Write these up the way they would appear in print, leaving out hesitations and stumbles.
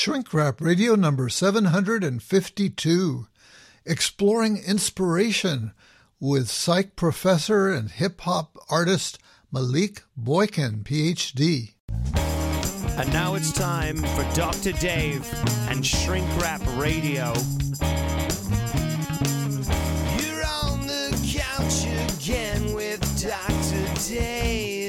Shrink Rap Radio number 752, Exploring Inspiration with psych professor and hip-hop artist Malik Boykin, Ph.D. And now it's time for Dr. Dave and Shrink Rap Radio. You're on the couch again with Dr. Dave.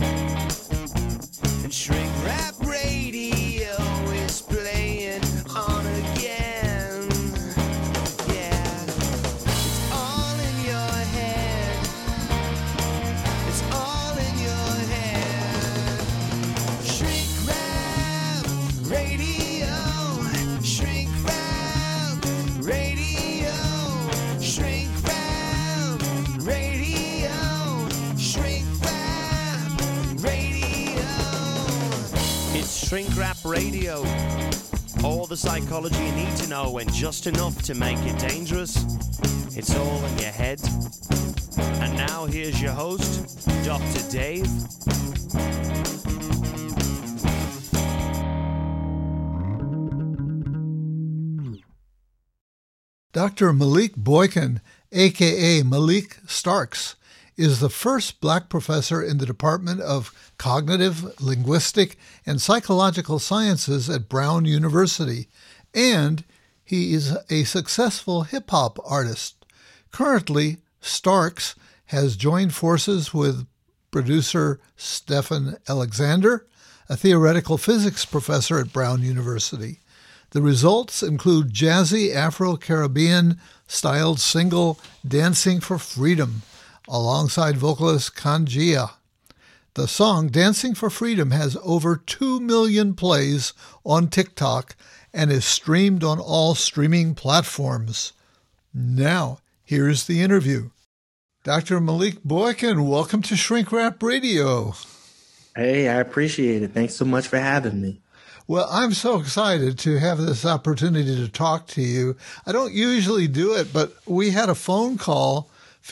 And Shrink Rap Radio is playing on again. Yeah. It's all in your head. It's all in your head. Shrink Rap Radio. Shrink Rap Radio. Shrink Rap Radio. Shrink Rap Radio. It's Shrink Rap Radio. All the psychology you need to know and just enough to make it dangerous. It's all in your head. And now here's your host, Dr. Dave. Dr. Malik Boykin, a.k.a. Malik Starks, is the first black professor in the Department of Cognitive, Linguistic, and Psychological Sciences at Brown University, and he is a successful hip-hop artist. Currently, Starks has joined forces with producer Stephan Alexander, a theoretical physics professor at Brown University. The results include jazzy Afro-Caribbean styled single Dancing for Freedom, alongside vocalist Kanjia. The song Dancing for Freedom has over 2 million plays on TikTok and is streamed on all streaming platforms. Now, here's the interview. Dr. Malik Boykin, welcome to Shrink Rap Radio. Hey, I appreciate it. Thanks so much for having me. Well, I'm so excited to have this opportunity to talk to you. I don't usually do it, but we had a phone call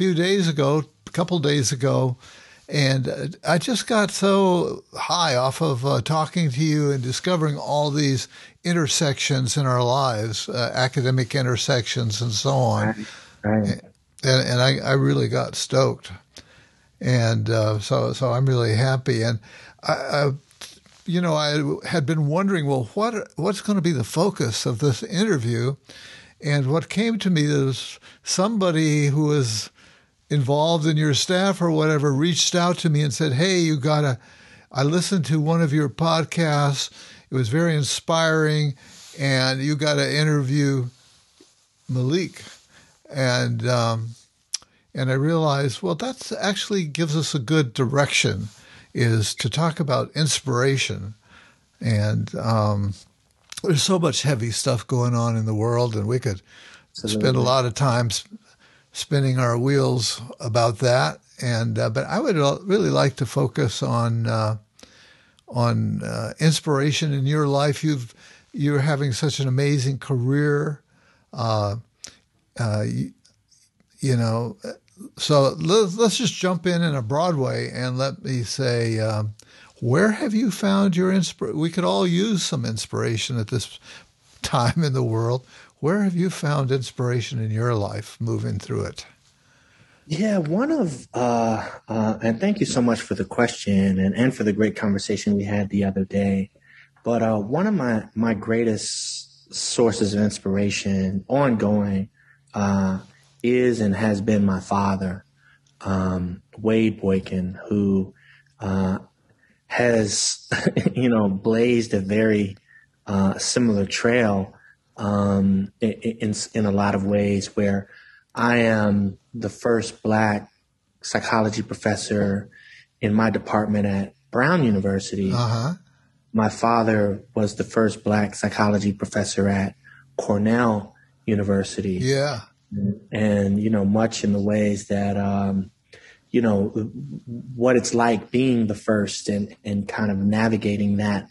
a couple days ago, and I just got so high off of talking to you and discovering all these intersections in our lives, academic intersections and so on. Right. And I really got stoked. And so I'm really happy. And I had been wondering, well, what's going to be the focus of this interview? And what came to me is somebody who was involved in your staff or whatever reached out to me and said, hey, I listened to one of your podcasts. It was very inspiring, and you got to interview Malik. And I realized, well, that's actually gives us a good direction, is to talk about inspiration. And there's so much heavy stuff going on in the world, and we could spend a lot of time spinning our wheels about that. And but I would really like to focus on inspiration in your life. You're having such an amazing career. So let's just jump in a broad way, and let me say, where have you found your inspiration? We could all use some inspiration at this time in the world. Where have you found inspiration in your life moving through it? Yeah, and thank you so much for the question and for the great conversation we had the other day. But one of my greatest sources of inspiration ongoing is and has been my father, Wade Boykin, who has, blazed a very similar trail in a lot of ways, where I am the first Black psychology professor in my department at Brown University. Uh-huh. My father was the first Black psychology professor at Cornell University. Yeah. And, much in the ways that, what it's like being the first and kind of navigating that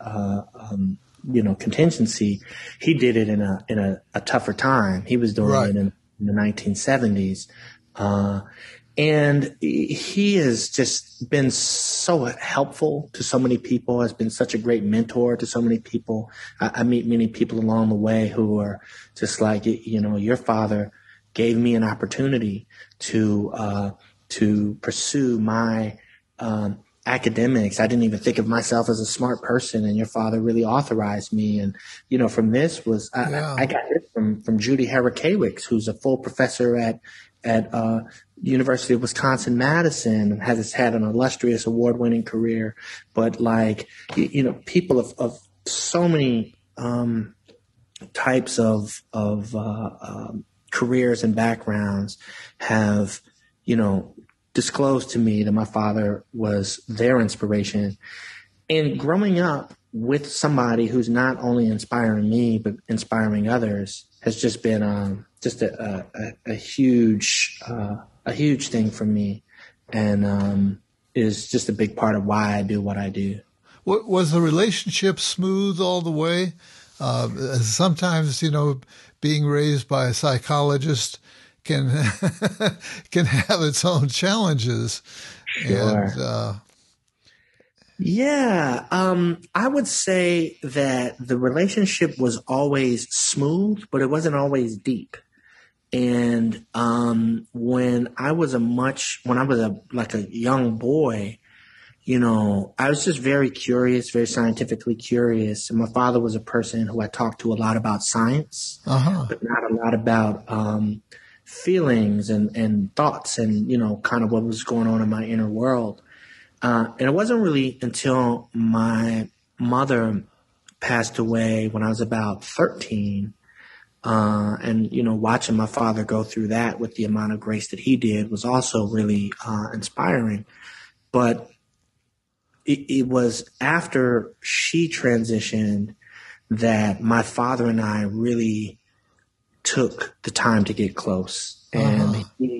contingency. He did it in a tougher time. He was doing it in the 1970s. And he has just been so helpful to so many people, has been such a great mentor to so many people. I meet many people along the way who are just like, your father gave me an opportunity to pursue my academics. I didn't even think of myself as a smart person, and your father really authorized me. And, from this was, I got this from Judy Herrickowicz, who's a full professor at University of Wisconsin-Madison, and has had an illustrious award-winning career. But people of so many types of careers and backgrounds have, disclosed to me that my father was their inspiration. And growing up with somebody who's not only inspiring me but inspiring others has just been just a huge thing for me, and is just a big part of why I do what I do. Was the relationship smooth all the way? Sometimes, being raised by a psychologist can can have its own challenges. Sure. And, I would say that the relationship was always smooth, but it wasn't always deep. And when I was a young boy, I was just very curious, very scientifically curious. And my father was a person who I talked to a lot about science, but not a lot about feelings and thoughts and, kind of what was going on in my inner world. And it wasn't really until my mother passed away when I was about 13, and, watching my father go through that with the amount of grace that he did was also really inspiring. But it was after she transitioned that my father and I really took the time to get close. And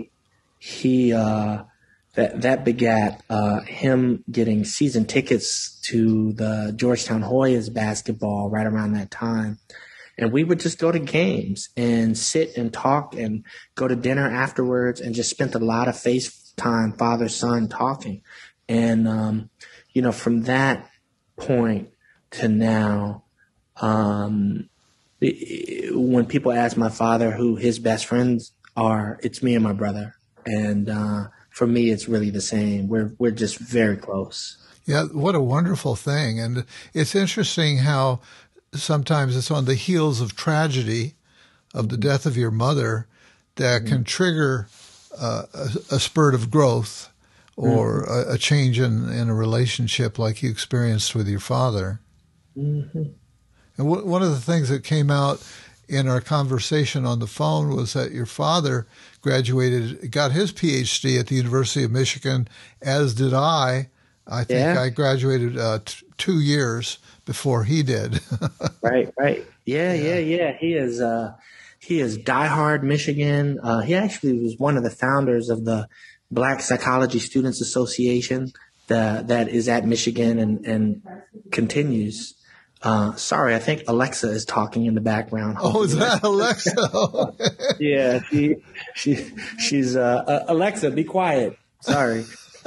that begat him getting season tickets to the Georgetown Hoyas basketball right around that time. And we would just go to games and sit and talk and go to dinner afterwards, and just spent a lot of FaceTime, father-son, talking. And, from that point to now, when people ask my father who his best friends are, it's me and my brother. And for me, it's really the same. We're just very close. Yeah, what a wonderful thing. And it's interesting how sometimes it's on the heels of tragedy, of the death of your mother, that can trigger a spurt of growth or a change in a relationship like you experienced with your father. Mm-hmm. And one of the things that came out in our conversation on the phone was that your father got his PhD at the University of Michigan, as did I. I think I graduated 2 years before he did. Right. Yeah. He is diehard Michigan. He actually was one of the founders of the Black Psychology Students Association that is at Michigan and continues. Sorry, I think Alexa is talking in the background. Oh, is that Alexa? Yeah, she's Alexa, be quiet. Sorry.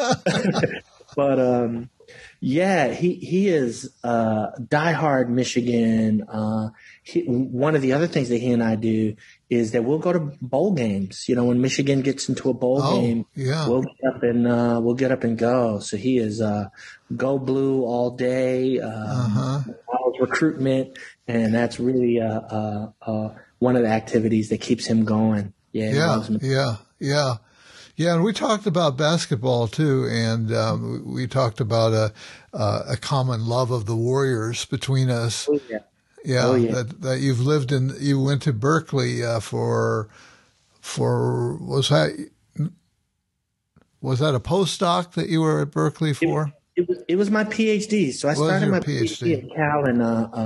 But he is diehard Michigan. One of the other things that he and I do is that we'll go to bowl games. When Michigan gets into a bowl game, we'll get up and go. So he is go blue all day, college recruitment, and that's really one of the activities that keeps him going. Yeah. And we talked about basketball too, and we talked about a common love of the Warriors between us. Oh, yeah. That you've lived in. You went to Berkeley for was that a postdoc that you were at Berkeley for? It was my PhD. So I started my PhD at Cal in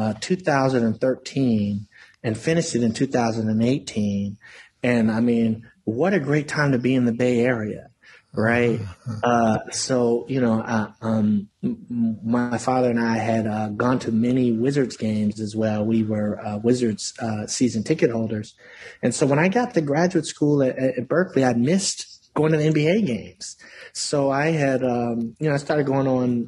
2013 and finished it in 2018. And I mean, what a great time to be in the Bay Area, right? So, my father and I had gone to many Wizards games as well. We were Wizards season ticket holders. And so when I got to graduate school at Berkeley, I missed going to the NBA games. So I had, I started going on,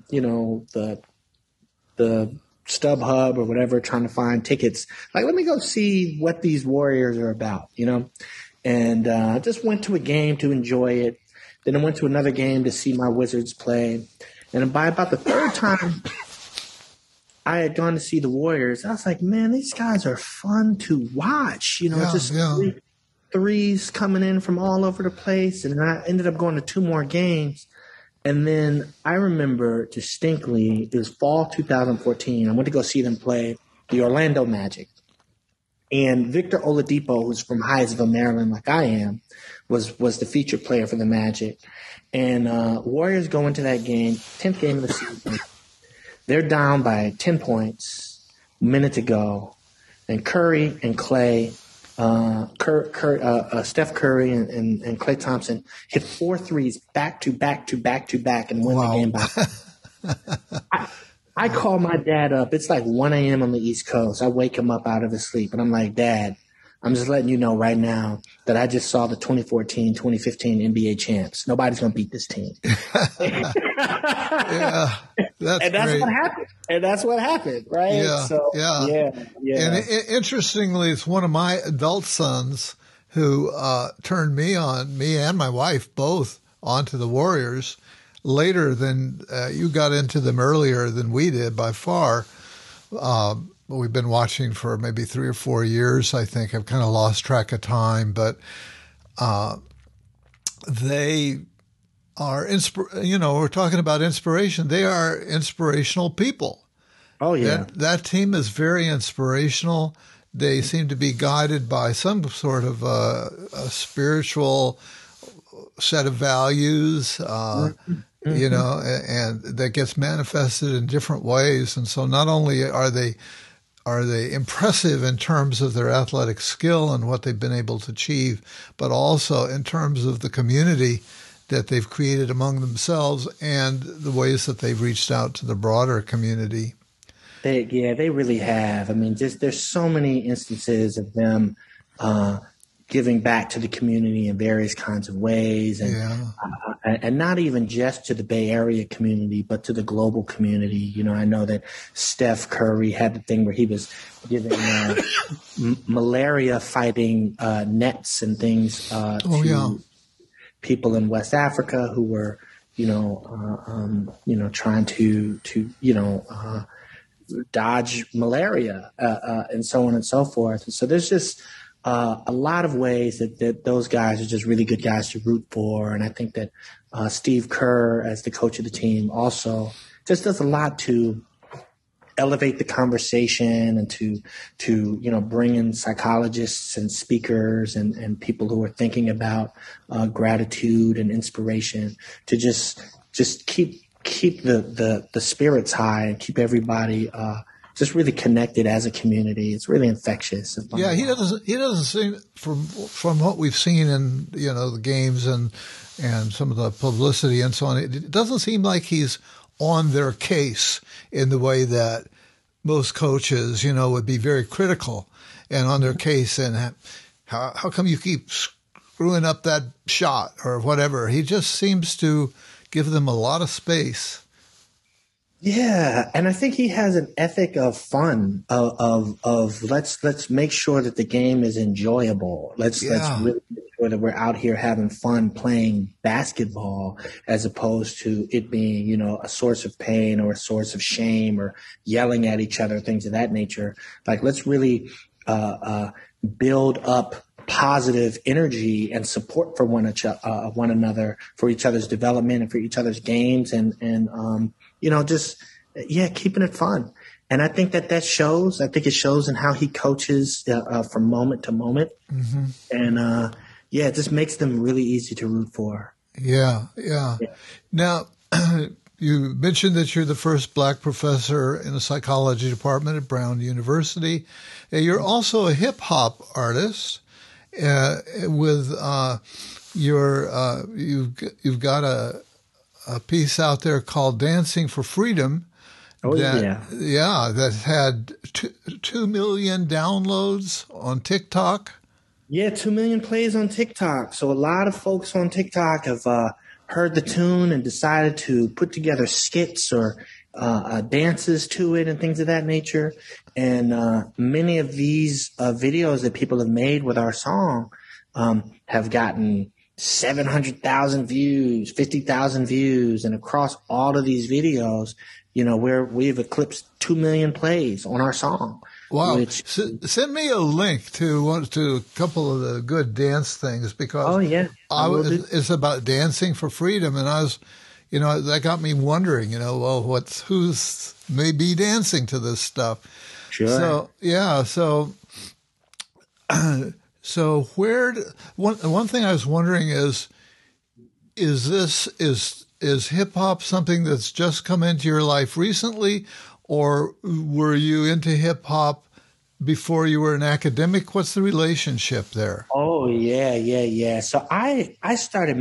the StubHub or whatever, trying to find tickets. Like, let me go see what these Warriors are about, And I just went to a game to enjoy it. Then I went to another game to see my Wizards play. And by about the third time I had gone to see the Warriors, I was like, man, these guys are fun to watch. Threes coming in from all over the place. And I ended up going to 2 more games. And then I remember distinctly, it was fall 2014. I went to go see them play the Orlando Magic. And Victor Oladipo, who's from Hyattsville, Maryland, like I am, was the featured player for the Magic. And Warriors go into that game, 10th game of the season. They're down by 10 points, minute to go. And Curry and Clay, Steph Curry and Klay Thompson hit 4 threes back to back to back to back and win the game by. I call my dad up. It's like 1 a.m. on the East Coast. I wake him up out of his sleep, and I'm like, Dad, I'm just letting you know right now that I just saw the 2014-2015 NBA champs. Nobody's going to beat this team. Yeah, that's great. What happened. And that's what happened, right? Yeah, so, yeah. And interestingly, it's one of my adult sons who turned me and my wife both onto the Warriors later than you got into them earlier than we did by far. We've been watching for maybe 3 or 4 years, I think. I've kind of lost track of time, but they are, we're talking about inspiration. They are inspirational people. Oh, yeah. That team is very inspirational. They seem to be guided by some sort of a spiritual set of values, and that gets manifested in different ways. And so not only are they impressive in terms of their athletic skill and what they've been able to achieve, but also in terms of the community that they've created among themselves and the ways that they've reached out to the broader community. They really have. I mean, there's so many instances of them giving back to the community in various kinds of ways, and not even just to the Bay Area community, but to the global community. I know that Steph Curry had the thing where he was giving malaria fighting nets and things to people in West Africa who were, trying to dodge malaria and so on and so forth. And so there's just a lot of ways that those guys are just really good guys to root for. And I think that Steve Kerr, as the coach of the team, also just does a lot to elevate the conversation and to bring in psychologists and speakers and people who are thinking about gratitude and inspiration to just keep the spirits high and keep everybody just really connected as a community. It's really infectious. Yeah, he doesn't seem, from what we've seen in the games and some of the publicity and so on, it doesn't seem like he's on their case in the way that most coaches, would be very critical and on their case and how come you keep screwing up that shot or whatever. He just seems to give them a lot of space. Yeah, and I think he has an ethic of fun, of let's make sure that the game is enjoyable. Let's really make sure that we're out here having fun playing basketball, as opposed to it being, a source of pain or a source of shame or yelling at each other, things of that nature. Like, let's really build up positive energy and support for one another, for each other's development and for each other's games, and keeping it fun. And I think that shows. I think it shows in how he coaches from moment to moment. Mm-hmm. And it just makes them really easy to root for. Yeah. Now, you mentioned that you're the first black professor in the psychology department at Brown University. You're also a hip hop artist. With you've got a piece out there called "Dancing for Freedom." That had 2 million downloads on TikTok. Yeah, 2 million plays on TikTok. So a lot of folks on TikTok have heard the tune and decided to put together skits or dances to it and things of that nature. And many of these videos that people have made with our song have gotten 700,000 views, 50,000 views. And across all of these videos, we've eclipsed 2 million plays on our song. Wow. Send me a link to a couple of the good dance things, because it's about dancing for freedom. And I was, that got me wondering, who's maybe dancing to this stuff. Sure. So, yeah. So one thing I was wondering is hip hop something that's just come into your life recently, or were you into hip hop before you were an academic? What's the relationship there? Oh, yeah. So I started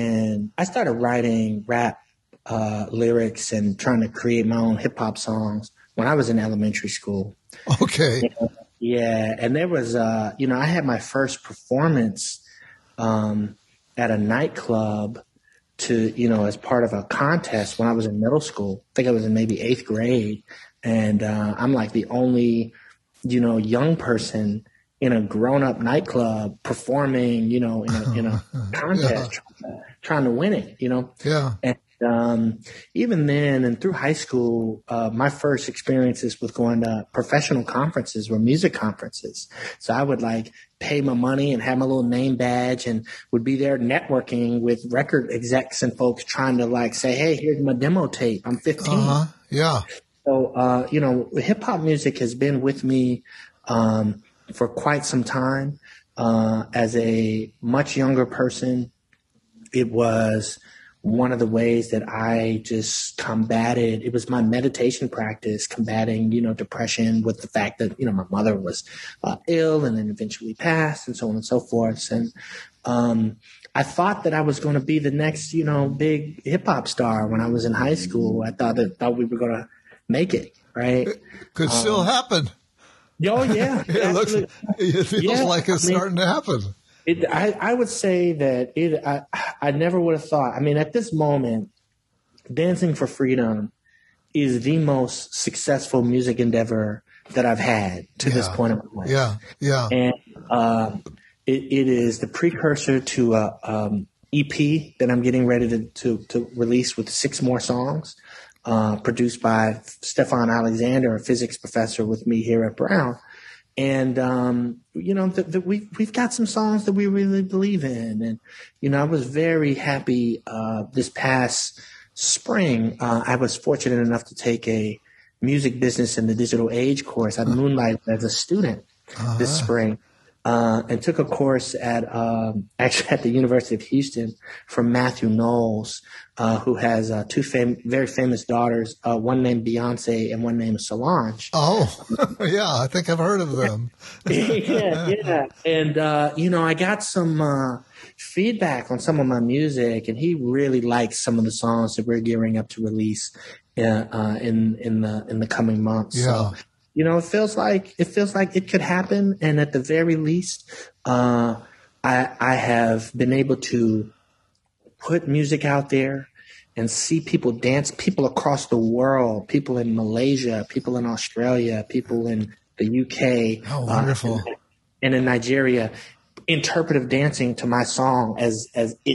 writing rap lyrics and trying to create my own hip hop songs when I was in elementary school. Okay. Yeah. And there was, I had my first performance at a nightclub as part of a contest when I was in middle school. I think I was in maybe 8th grade. And I'm like the only, young person in a grown-up nightclub performing, in a contest, trying to win it, Yeah. And even then and through high school, my first experiences with going to professional conferences were music conferences. So I would pay my money and have my little name badge and would be there networking with record execs and folks trying to say, hey, here's my demo tape. I'm 15. Yeah. So, hip hop music has been with me for quite some time. As a much younger person, it was one of the ways that I just combated. It was my meditation practice, combating, depression with the fact that, my mother was ill and then eventually passed and so on and so forth. And I thought that I was going to be the next, big hip hop star when I was in high school. I thought we were going to make it, right? It could still happen. Oh, yeah. It feels like it's starting to happen. I would say that I never would have thought. I mean, at this moment, Dancing for Freedom is the most successful music endeavor that I've had to this point in my life. Yeah. And it is the precursor to a EP that I'm getting ready to release with 6 more songs, produced by Stefan Alexander, a physics professor with me here at Brown. And, we've got some songs that we really believe in. And, I was very happy this past spring. I was fortunate enough to take a music business in the digital age course. I moonlighted as a student this spring. And took a course at the University of Houston from Matthew Knowles, who has 2 very famous daughters, one named Beyonce and one named Solange. Oh, yeah, I think I've heard of them. Yeah. And, I got some feedback on some of my music, and he really likes some of the songs that we're gearing up to release in the coming months. Yeah. So, it feels like it could happen. And at the very least, I have been able to put music out there and see people dance, people across the world, people in Malaysia, people in Australia, people in the UK. Oh, wonderful. And in Nigeria, interpretive dancing to my song as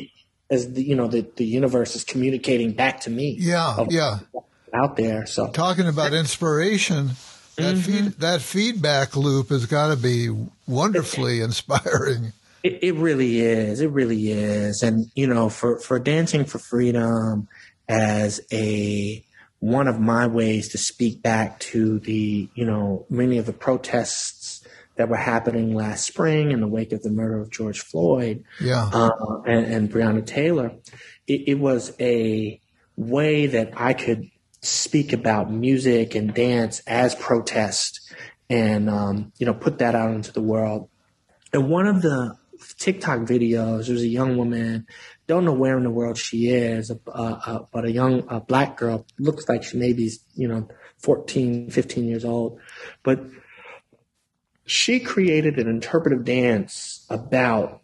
the universe is communicating back to me. Yeah. Out there. So talking about inspiration, that feedback loop has got to be wonderfully inspiring. It really is. It really is. And, for Dancing for Freedom as one of my ways to speak back to the, many of the protests that were happening last spring in the wake of the murder of George Floyd and Breonna Taylor, it was a way that I could speak about music and dance as protest and, put that out into the world. And one of the TikTok videos, there's a young woman, don't know where in the world she is, but a young black girl, looks like she may be, 14, 15 years old. But she created an interpretive dance about,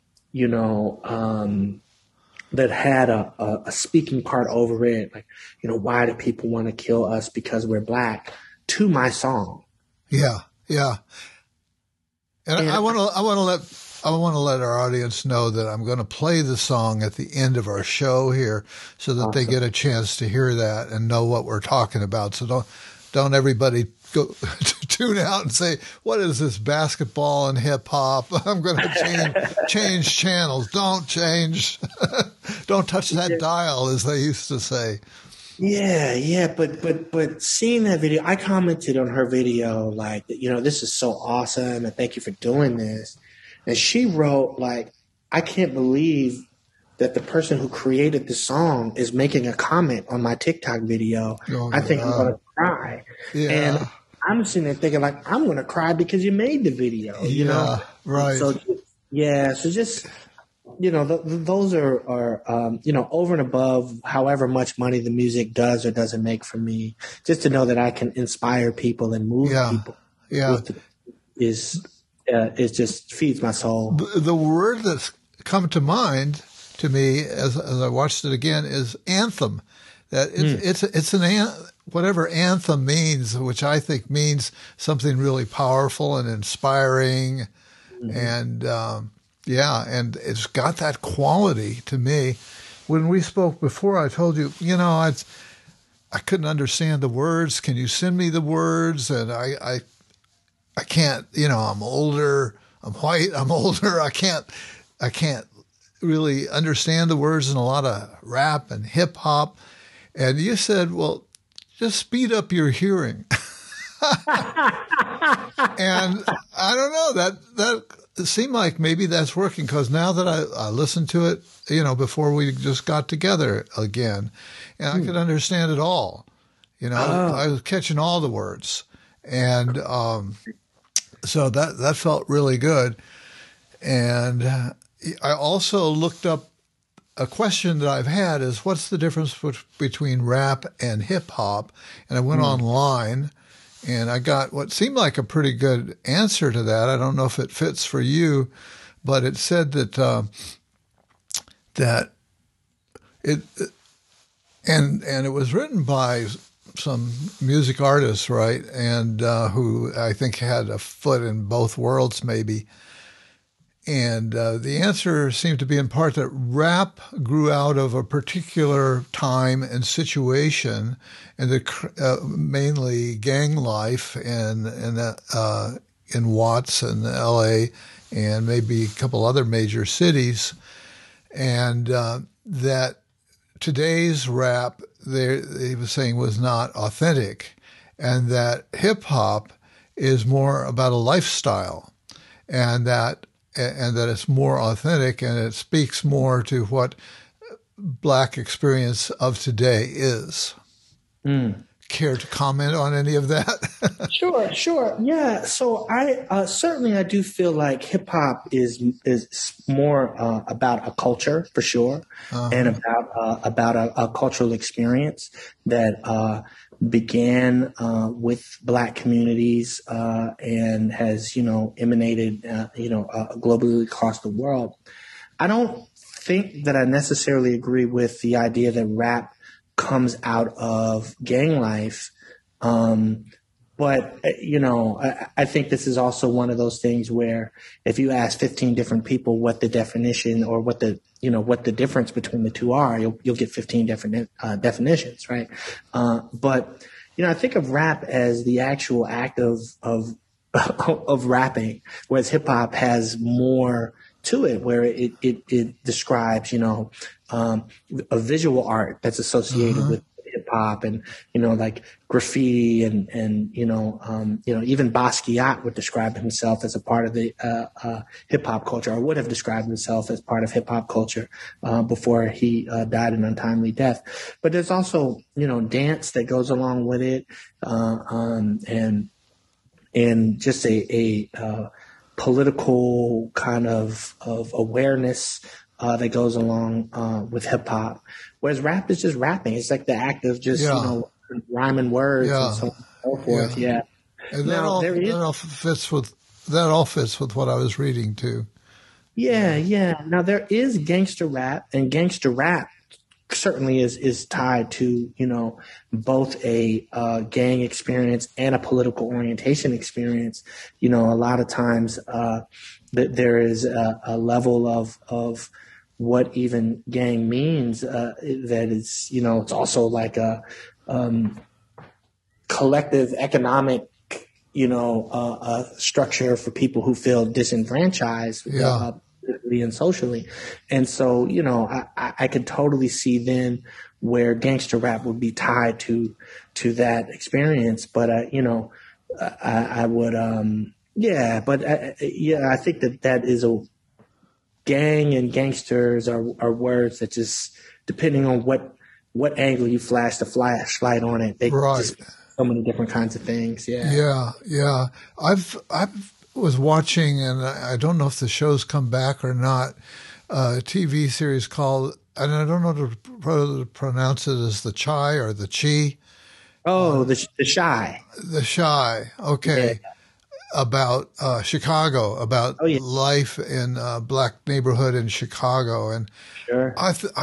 that had a speaking part over it, like, why do people want to kill us because we're black, to my song. Yeah, yeah. And I want to let our audience know that I'm going to play the song at the end of our show here, so that they get a chance to hear that and know what we're talking about. So don't everybody go tune out and say, what is this, basketball and hip hop? I'm going to change channels. Don't change. Don't touch that dial, as they used to say. Yeah. But seeing that video, I commented on her video, like, this is so awesome and thank you for doing this. And she wrote, like, I can't believe that the person who created the song is making a comment on my TikTok video. Oh, I think I'm going to cry. Yeah. And I'm sitting there thinking, like, I'm going to cry because you made the video, you know? Right. So, so just, those are over and above however much money the music does or doesn't make for me, just to know that I can inspire people and move people. Yeah. Is just feeds my soul. The word that's come to mind to me as I watched it again is anthem. That it's an whatever anthem means, which I think means something really powerful and inspiring, and and it's got that quality to me. When we spoke before, I told you, I couldn't understand the words. Can you send me the words? And I can't, I'm older, I'm white, I'm older. I can't really understand the words in a lot of rap and hip hop. And you said, well, just speed up your hearing. And I don't know, that seemed like maybe that's working, because now that I listened to it, before we just got together again, and I could understand it all. I was catching all the words. And so that felt really good. And I also looked up a question that I've had is, what's the difference between rap and hip hop? And I went online and I got what seemed like a pretty good answer to that. I don't know if it fits for you, but it said that it was written by some music artists, right? And who I think had a foot in both worlds, maybe. And the answer seemed to be in part that rap grew out of a particular time and situation, and mainly gang life in Watts and L.A. and maybe a couple other major cities, and that today's rap, he was saying, was not authentic, and that hip hop is more about a lifestyle, and that it's more authentic, and it speaks more to what Black experience of today is. Care to comment on any of that? Sure. Yeah. So I certainly do feel like hip hop is more about a culture, for sure, and about a cultural experience that began with Black communities and has emanated globally across the world. I don't think that I necessarily agree with the idea that rap comes out of gang life. But, I think this is also one of those things where if you ask 15 different people what the definition or what the difference between the two are, you'll get 15 different definitions, right? But I think of rap as the actual act of rapping, whereas hip hop has more to it, where it describes, a visual art that's associated with hip hop, and like graffiti, and even Basquiat would describe himself as a part of the hip hop culture, or would have described himself as part of hip hop culture before he died an untimely death. But there's also dance that goes along with it, and just a political kind of awareness that goes along with hip hop, whereas rap is just rapping. It's like the act of just rhyming words and so on and so forth. Yeah. And that all fits with that all fits with what I was reading too. Yeah. Now there is gangster rap, and gangster rap certainly is tied to, both a gang experience and a political orientation experience. A lot of times there is a level of what even gang means that is, it's also like a collective economic structure for people who feel disenfranchised politically and socially. And so, I could totally see then where gangster rap would be tied to that experience. But, I would, I think that is a gang, and gangsters are words that just, depending on what angle you flash the flashlight on it, they just so many different kinds of things. Yeah. I've was watching, and I don't know if the show's come back or not, a TV series called, and I don't know to pronounce it as the Chai or the Chi. Oh, the Shy. The Shy. Okay. Yeah. About Chicago, about life in a black neighborhood in Chicago. And sure.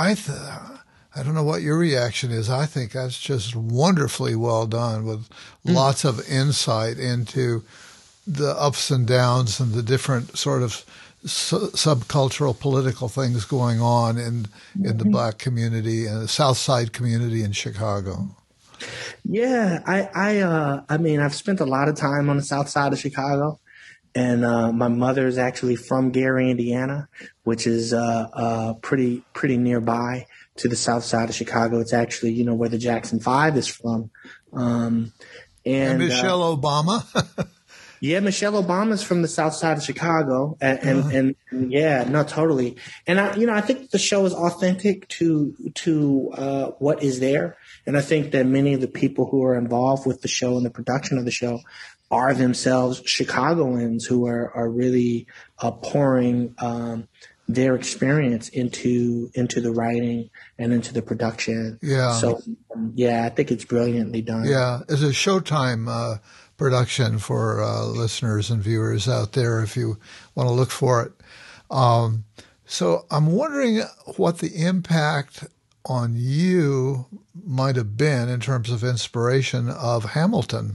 I don't know what your reaction is. I think that's just wonderfully well done, with lots of insight into the ups and downs and the different sort of subcultural political things going on in the black community and the South Side community in Chicago. Yeah, I mean, I've spent a lot of time on the South Side of Chicago, and my mother is actually from Gary, Indiana, which is pretty nearby to the South Side of Chicago. It's actually, where the Jackson 5 is from. And Michelle Obama. Yeah, Michelle Obama's from the South Side of Chicago, and yeah, no, totally. And I think the show is authentic to what is there, and I think that many of the people who are involved with the show and the production of the show are themselves Chicagoans who are really pouring their experience into the writing and into the production. Yeah. So I think it's brilliantly done. Yeah, it's a Showtime production for listeners and viewers out there if you want to look for it. So I'm wondering what the impact on you might have been in terms of inspiration of Hamilton,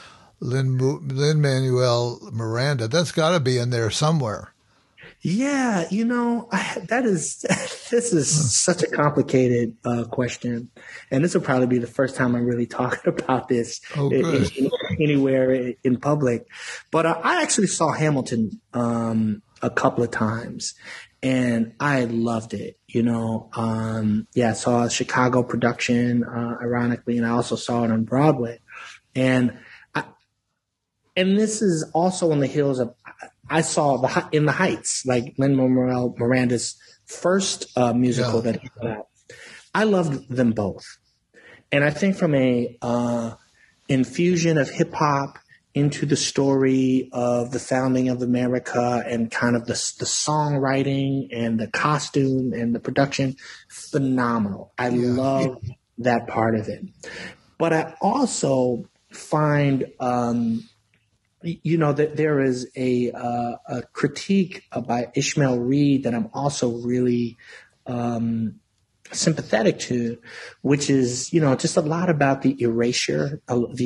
Lin-Manuel Miranda. That's got to be in there somewhere. Yeah, this is such a complicated question, and this will probably be the first time I'm really talking about this anywhere in public. But I actually saw Hamilton a couple of times, and I loved it. I saw a Chicago production, ironically, and I also saw it on Broadway, and this is also on the heels of. I saw In the Heights, like Lin-Manuel Miranda's first musical that he put out. I loved them both. And I think from a infusion of hip hop into the story of the founding of America and kind of the songwriting and the costume and the production, phenomenal. I love that part of it. But I also find that there is a critique by Ishmael Reed that I'm also really sympathetic to, which is, just a lot about the erasure of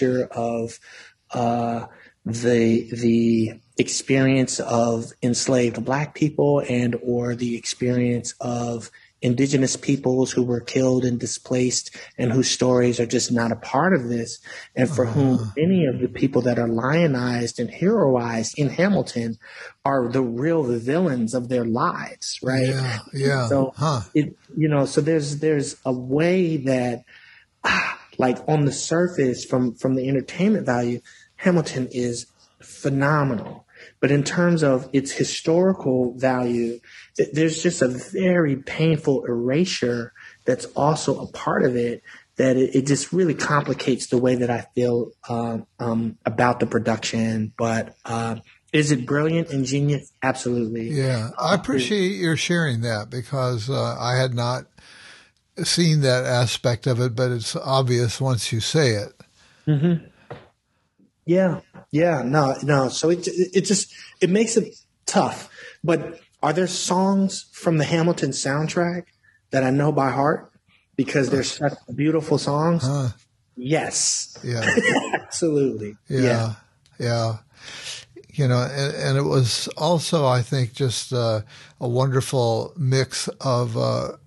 the experience of enslaved Black people and or the experience of indigenous peoples who were killed and displaced and whose stories are just not a part of this, and for whom many of the people that are lionized and heroized in Hamilton are the real villains of their lives, right? Yeah. So so there's a way that like on the surface from the entertainment value, Hamilton is phenomenal. But in terms of its historical value, there's just a very painful erasure that's also a part of it, that it just really complicates the way that I feel about the production. But is it brilliant and genius? Absolutely. Yeah, I appreciate your sharing that, because I had not seen that aspect of it, but it's obvious once you say it. Mm-hmm. Yeah, no. So it makes it tough. But are there songs from the Hamilton soundtrack that I know by heart because they're such beautiful songs? Huh. Yes. Yeah. Absolutely. Yeah. Yeah. And it was also, I think, just a wonderful mix of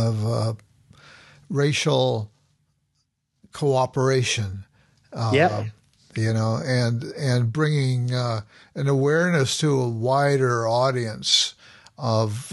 racial cooperation. Yeah. And bringing an awareness to a wider audience of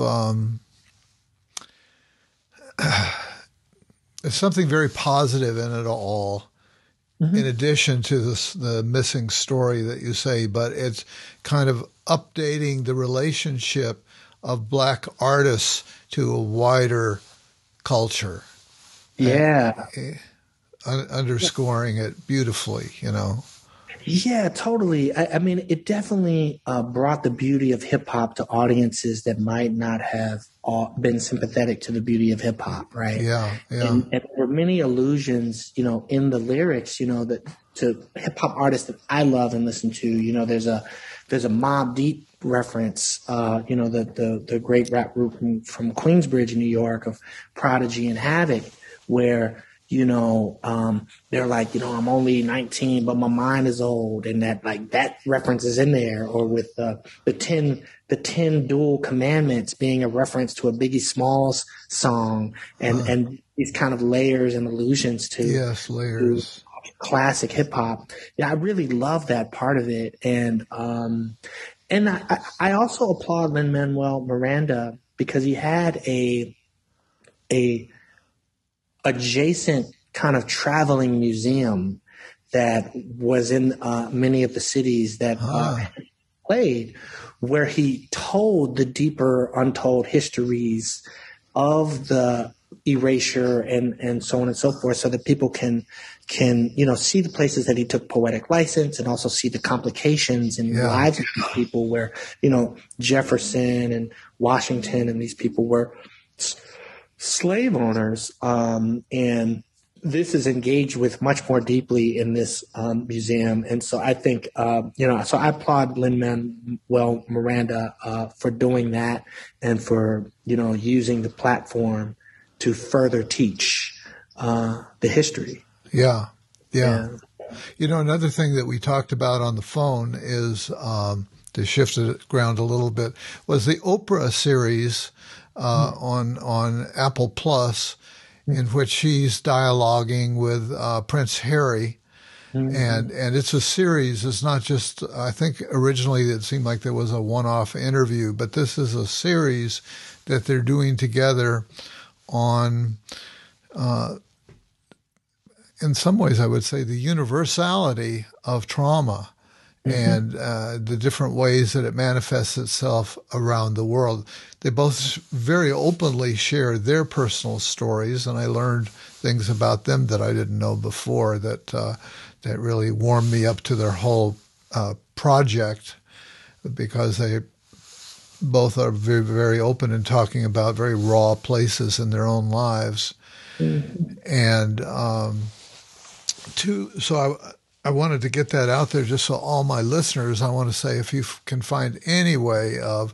there's something very positive in it all. Mm-hmm. In addition to the missing story that you say, but it's kind of updating the relationship of Black artists to a wider culture. Yeah. Underscoring it beautifully, Yeah, totally. I mean, it definitely brought the beauty of hip hop to audiences that might not have been sympathetic to the beauty of hip hop, right? Yeah. And there were many allusions, in the lyrics, that to hip hop artists that I love and listen to. There's a Mobb Deep reference, the great rap group from Queensbridge, New York, of Prodigy and Havoc, where they're like, I'm only 19, but my mind is old, and that reference is in there. Or with the 10 dual commandments being a reference to a Biggie Smalls song, and these kind of layers and allusions to layers. To classic hip hop. Yeah, I really love that part of it, and I also applaud Lin-Manuel Miranda because he had a adjacent kind of traveling museum that was in many of the cities that played, where he told the deeper untold histories of the erasure and so on and so forth, so that people can see the places that he took poetic license, and also see the complications in lives of these people, where Jefferson and Washington and these people were slave owners, and this is engaged with much more deeply in this museum. And so I think, so I applaud Lin-Manuel Miranda for doing that, and for, using the platform to further teach the history. Yeah. Another thing that we talked about on the phone is, to shift it around a little bit, was the Oprah series on Apple Plus, in which she's dialoguing with Prince Harry. Mm-hmm. And it's a series. It's not just, I think originally it seemed like there was a one-off interview, but this is a series that they're doing together on, in some ways I would say, the universality of trauma. Mm-hmm. And the different ways that it manifests itself around the world. They both very openly share their personal stories, and I learned things about them that I didn't know before that really warmed me up to their whole project, because they both are very, very open in talking about very raw places in their own lives. Mm-hmm. And I wanted to get that out there just so all my listeners, I want to say, if you can find any way of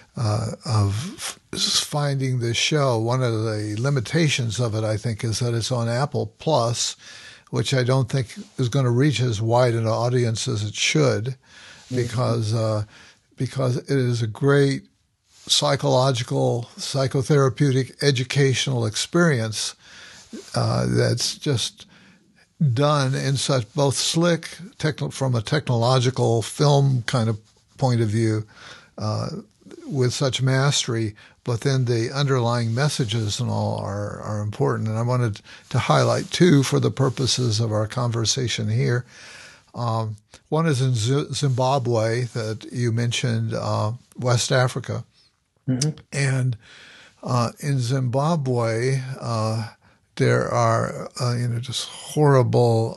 finding this show, one of the limitations of it, I think, is that it's on Apple Plus, which I don't think is going to reach as wide an audience as it should, because it is a great psychological, psychotherapeutic, educational experience that's just done in such both slick, from a technological film kind of point of view, with such mastery, but then the underlying messages and all are important. And I wanted to highlight two for the purposes of our conversation here. One is in Zimbabwe, that you mentioned, West Africa. Mm-hmm. And in Zimbabwe, there are, just horrible,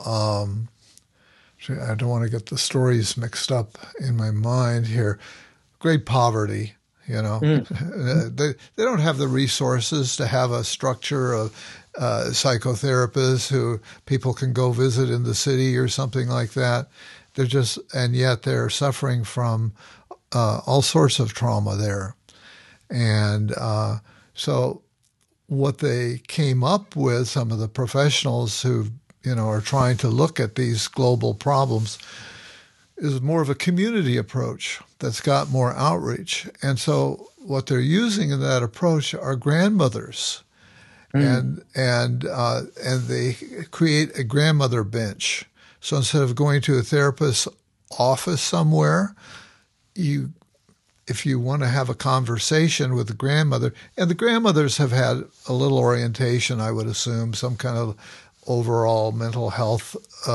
I don't want to get the stories mixed up in my mind here, great poverty, Mm-hmm. They don't have the resources to have a structure of psychotherapists who people can go visit in the city or something like that. and yet they're suffering from all sorts of trauma there. And so what they came up with, some of the professionals who, are trying to look at these global problems, is more of a community approach that's got more outreach. And so what they're using in that approach are grandmothers. And they create a grandmother bench. So instead of going to a therapist's office somewhere, if you want to have a conversation with the grandmother, and the grandmothers have had a little orientation, I would assume, some kind of overall mental health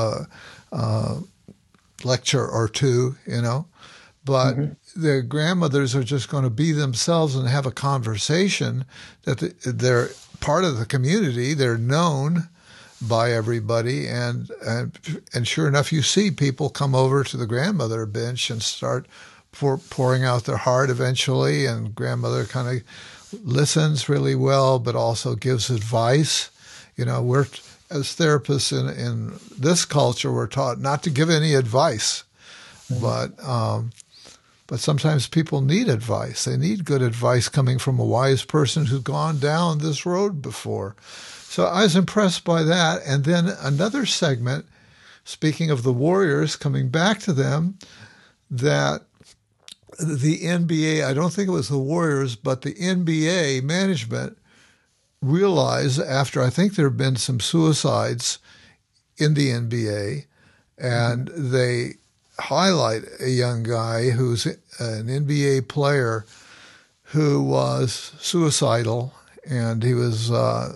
lecture or two, but the grandmothers are just going to be themselves and have a conversation that they're part of the community. They're known by everybody. And sure enough, you see people come over to the grandmother bench and start pouring out their heart eventually. And grandmother kind of listens really well, but also gives advice. We're, as therapists in this culture, we're taught not to give any advice, but sometimes people need advice. They need good advice coming from a wise person who's gone down this road before. So I was impressed by that. And then another segment, speaking of the warriors, coming back to them, that the NBA, I don't think it was the Warriors, but the NBA management realized after, I think there have been some suicides in the NBA, and they highlight a young guy who's an NBA player who was suicidal, and he was,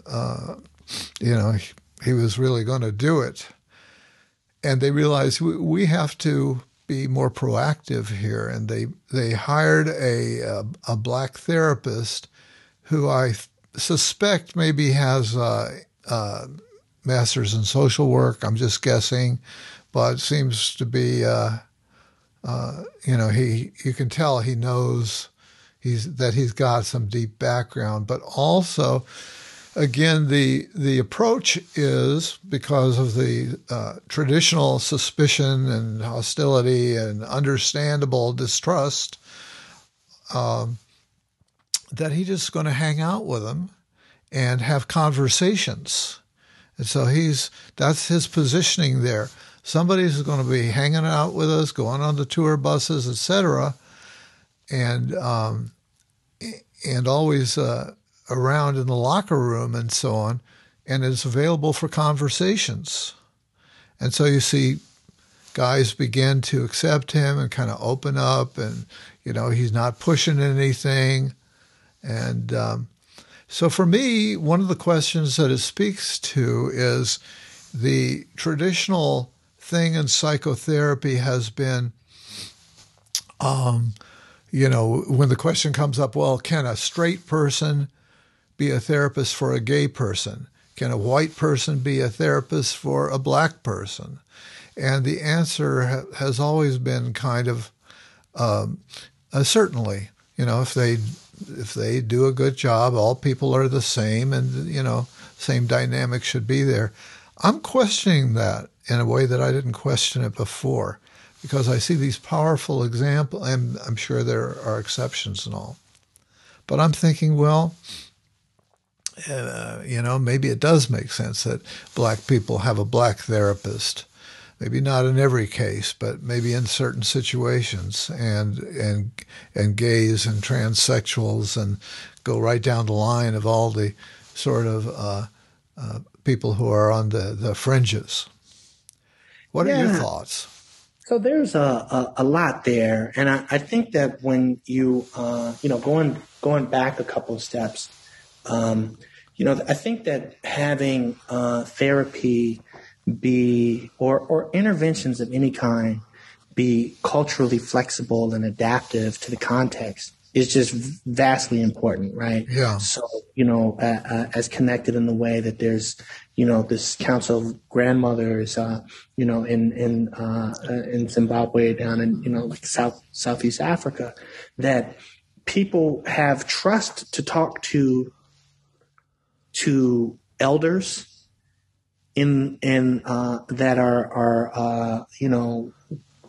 he was really going to do it. And they realized we have to be more proactive here. And they hired a black therapist who I suspect maybe has master's in social work. I'm just guessing, but it seems to be, you can tell he knows he's got some deep background, but also, again, the approach is because of the traditional suspicion and hostility and understandable distrust, that he's just going to hang out with them and have conversations. And so that's his positioning there. Somebody's going to be hanging out with us, going on the tour buses, etc., and always around in the locker room and so on, and is available for conversations. And so you see guys begin to accept him and kind of open up, and he's not pushing anything. And so for me, one of the questions that it speaks to is the traditional thing in psychotherapy has been, when the question comes up, well, can a straight person be a therapist for a gay person? Can a white person be a therapist for a black person? And the answer has always been kind of certainly. If they do a good job, all people are the same, and same dynamic should be there. I'm questioning that in a way that I didn't question it before, because I see these powerful examples, and I'm sure there are exceptions and all. But I'm thinking, well, maybe it does make sense that black people have a black therapist. Maybe not in every case, but maybe in certain situations, and gays and transsexuals, and go right down the line of all the sort of people who are on the fringes. What are your thoughts? So there's a lot there, and I think that when you going back a couple of steps, I think that having therapy be or interventions of any kind be culturally flexible and adaptive to the context is just vastly important, right? Yeah. So, as connected in the way that there's, this council of grandmothers, in Zimbabwe, down in, Southeast Africa, that people have trust to talk to elders in that are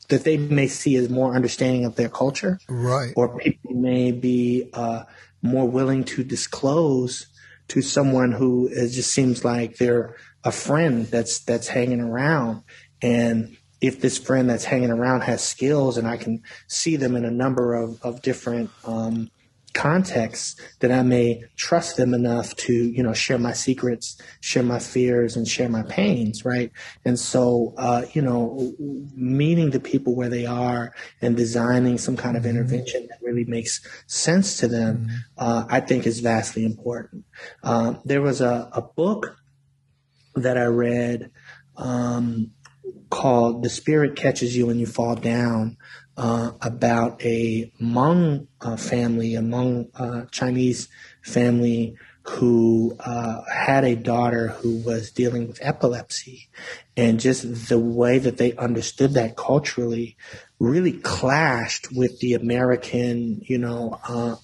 that they may see as more understanding of their culture, right? Or people may be more willing to disclose to someone who it just seems like they're a friend that's hanging around. And if this friend that's hanging around has skills and I can see them in a number of different contexts, then I may trust them enough to, you know, share my secrets, share my fears, and share my pains, right? And so, you know, meeting the people where they are and designing some kind of intervention that really makes sense to them, I think is vastly important. There was a book that I read called The Spirit Catches You When You Fall Down, about a Hmong family, a Hmong Chinese family who had a daughter who was dealing with epilepsy. And just the way that they understood that culturally really clashed with the American, you know,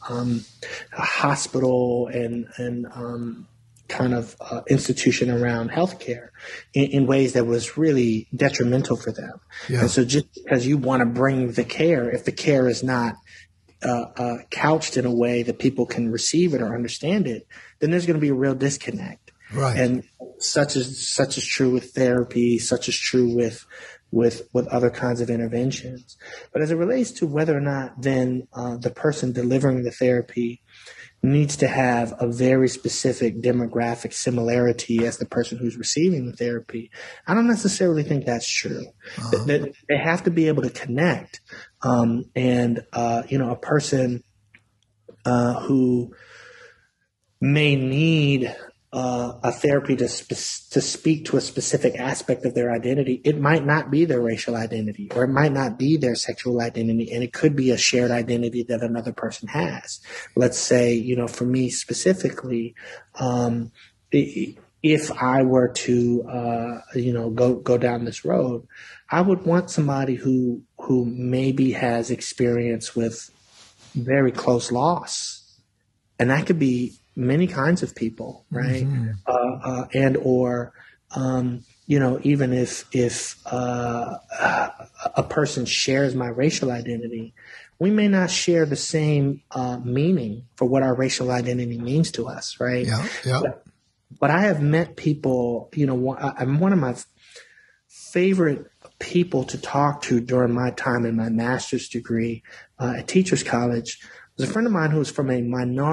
hospital and kind of institution around healthcare in ways that was really detrimental for them. Yeah. And so just because you want to bring the care, if the care is not couched in a way that people can receive it or understand it, then there's going to be a real disconnect. Right. And such is true with therapy, such is true with other kinds of interventions. But as it relates to whether or not then the person delivering the therapy needs to have a very specific demographic similarity as the person who's receiving the therapy, I don't necessarily think that's true. That they have to be able to connect. You know, a person who may need a therapy to speak to a specific aspect of their identity, it might not be their racial identity, or it might not be their sexual identity, and it could be a shared identity that another person has. Let's say, you know, for me specifically, if I were to, you know, go down this road, I would want somebody who maybe has experience with very close loss, and that could be many kinds of people, right? And or you know, even if a person shares my racial identity, we may not share the same meaning for what our racial identity means to us, right? Yeah, yeah. But I have met people, you know, I'm one of my favorite people to talk to during my time in my master's degree at Teachers College was a friend of mine who was from a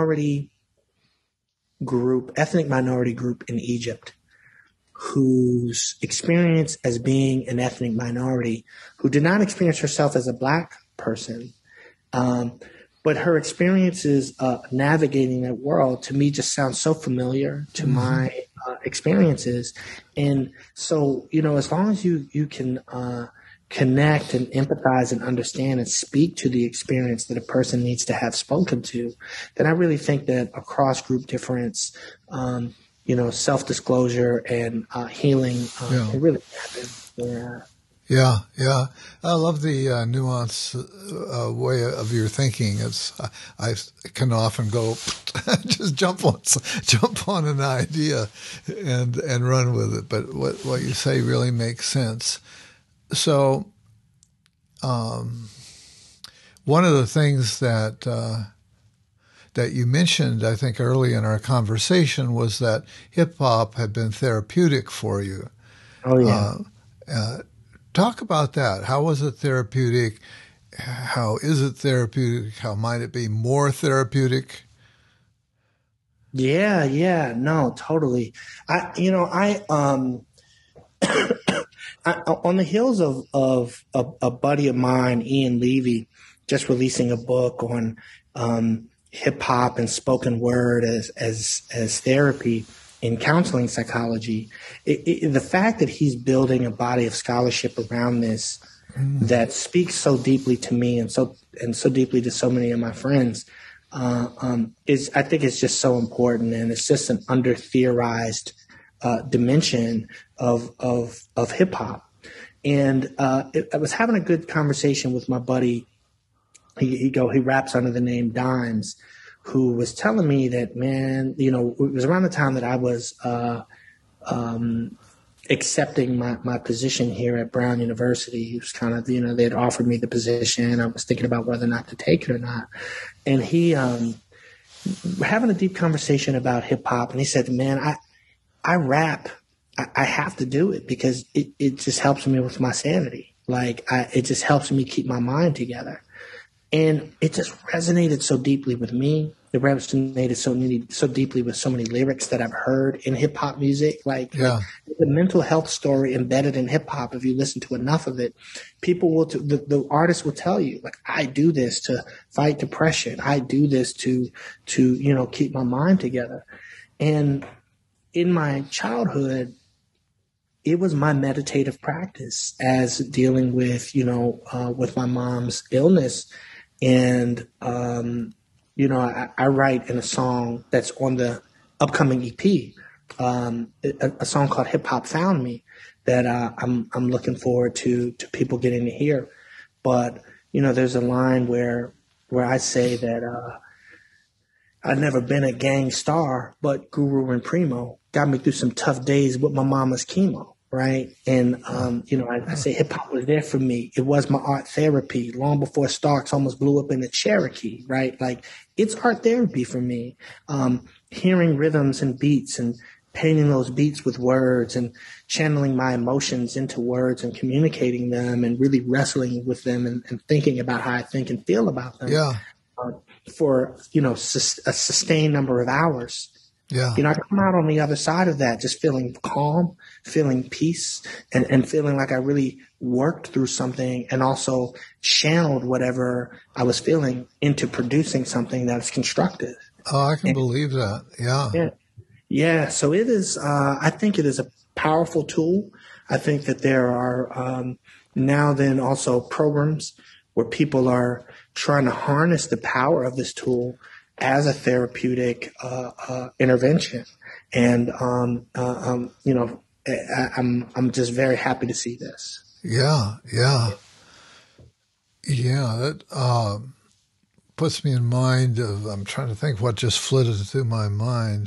ethnic minority group in Egypt, whose experience as being an ethnic minority, who did not experience herself as a Black person, but her experiences navigating that world to me just sounds so familiar to my experiences. And so, you know, as long as you can connect and empathize and understand and speak to the experience that a person needs to have spoken to, then I really think that a cross-group difference, you know, self-disclosure and healing can really happen. Yeah. Yeah. I love the nuanced way of your thinking. I can often go just jump on an idea and run with it. But what you say really makes sense. So, one of the things that you mentioned, I think, early in our conversation was that hip hop had been therapeutic for you. Oh yeah. Talk about that. How was it therapeutic? How is it therapeutic? How might it be more therapeutic? Yeah, no, totally. I on the heels of a buddy of mine, Ian Levy, just releasing a book on hip hop and spoken word as therapy in counseling psychology, the fact that he's building a body of scholarship around this that speaks so deeply to me and so deeply to so many of my friends is, I think, it's just so important, and it's just an under theorized dimension of hip hop. And I was having a good conversation with my buddy. He raps under the name Dimes, who was telling me that, man, you know, it was around the time that I was accepting my position here at Brown University. He was kind of, they had offered me the position. I was thinking about whether or not to take it or not. And he, we're having a deep conversation about hip hop. And he said, man, I rap. I have to do it because it just helps me with my sanity. Like it just helps me keep my mind together. And it just resonated so deeply with me. It resonated so deeply with so many lyrics that I've heard in hip hop music. Like the mental health story embedded in hip hop. If you listen to enough of it, people will, the artists will tell you, like, I do this to fight depression. I do this to keep my mind together. And in my childhood, it was my meditative practice as dealing with, with my mom's illness. And, I write in a song that's on the upcoming EP, a song called Hip Hop Found Me that I'm looking forward to people getting to hear. But, there's a line where I say that I've never been a gang star, but Guru and Primo got me through some tough days with my mama's chemo. Right. And, I say hip hop was there for me. It was my art therapy long before Starks almost blew up in the Cherokee. Right. Like it's art therapy for me. Hearing rhythms and beats and painting those beats with words and channeling my emotions into words and communicating them and really wrestling with them and thinking about how I think and feel about them. Yeah. For, a sustained number of hours. Yeah. I come out on the other side of that just feeling calm, feeling peace, and feeling like I really worked through something and also channeled whatever I was feeling into producing something that's constructive. Oh, I can believe that. Yeah. Yeah. So it is, I think it is a powerful tool. I think that there are now then also programs where people are trying to harness the power of this tool as a therapeutic intervention, and I'm just very happy to see this. Yeah. That puts me in mind of. I'm trying to think what just flitted through my mind.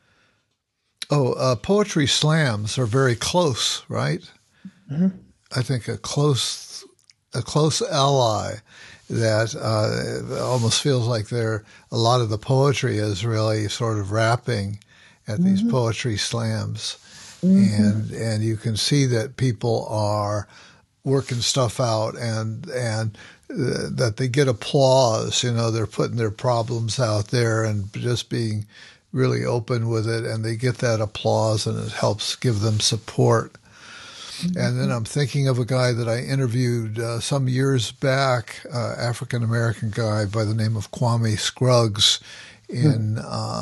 Poetry slams are very close, right? Mm-hmm. I think a close ally. That almost feels like a lot of the poetry is really sort of rapping at these poetry slams. Mm-hmm. And you can see that people are working stuff out and that they get applause. They're putting their problems out there and just being really open with it, and they get that applause and it helps give them support. And then I'm thinking of a guy that I interviewed some years back, African-American guy by the name of Kwame Scruggs in,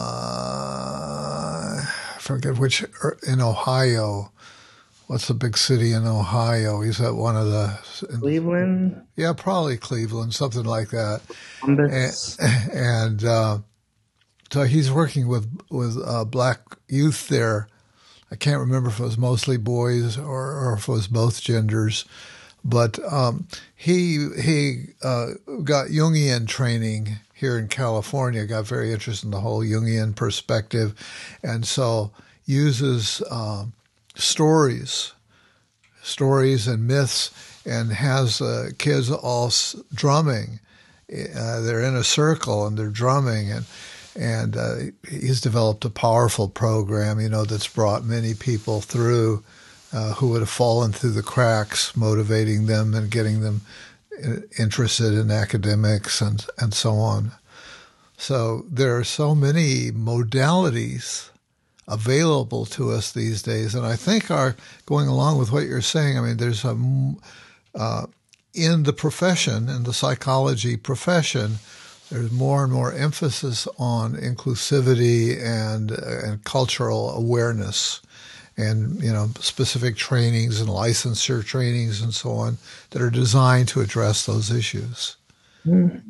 I forget which, in Ohio. What's the big city in Ohio? He's at one of the... Cleveland? Yeah, probably Cleveland, something like that. And so he's working with black youth there. I can't remember if it was mostly boys or if it was both genders, but he got Jungian training here in California, got very interested in the whole Jungian perspective, and so uses stories and myths, and has kids all drumming. They're in a circle and they're drumming, and he's developed a powerful program, that's brought many people through who would have fallen through the cracks, motivating them and getting them interested in academics and so on. So there are so many modalities available to us these days, and I think are going along with what you're saying. I mean, there's in the profession, in the psychology profession, there's more and more emphasis on inclusivity and cultural awareness, and specific trainings and licensure trainings and so on that are designed to address those issues. Mm.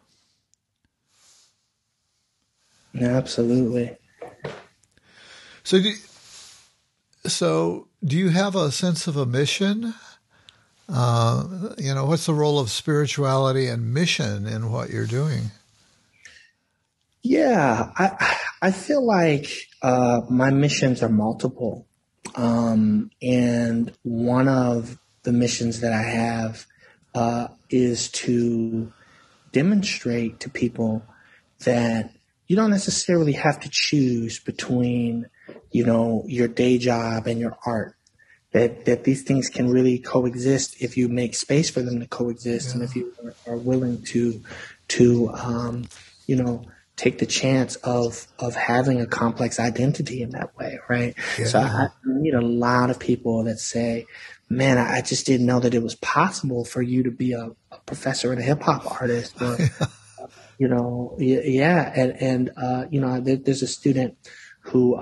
Absolutely. So do you have a sense of a mission? What's the role of spirituality and mission in what you're doing? Yeah, I feel like my missions are multiple. And one of the missions that I have is to demonstrate to people that you don't necessarily have to choose between, your day job and your art. That these things can really coexist if you make space for them to coexist, and if you are willing to take the chance of having a complex identity in that way, right? Yeah. So I meet a lot of people that say, man, I just didn't know that it was possible for you to be a professor and a hip hop artist, or, there's a student who,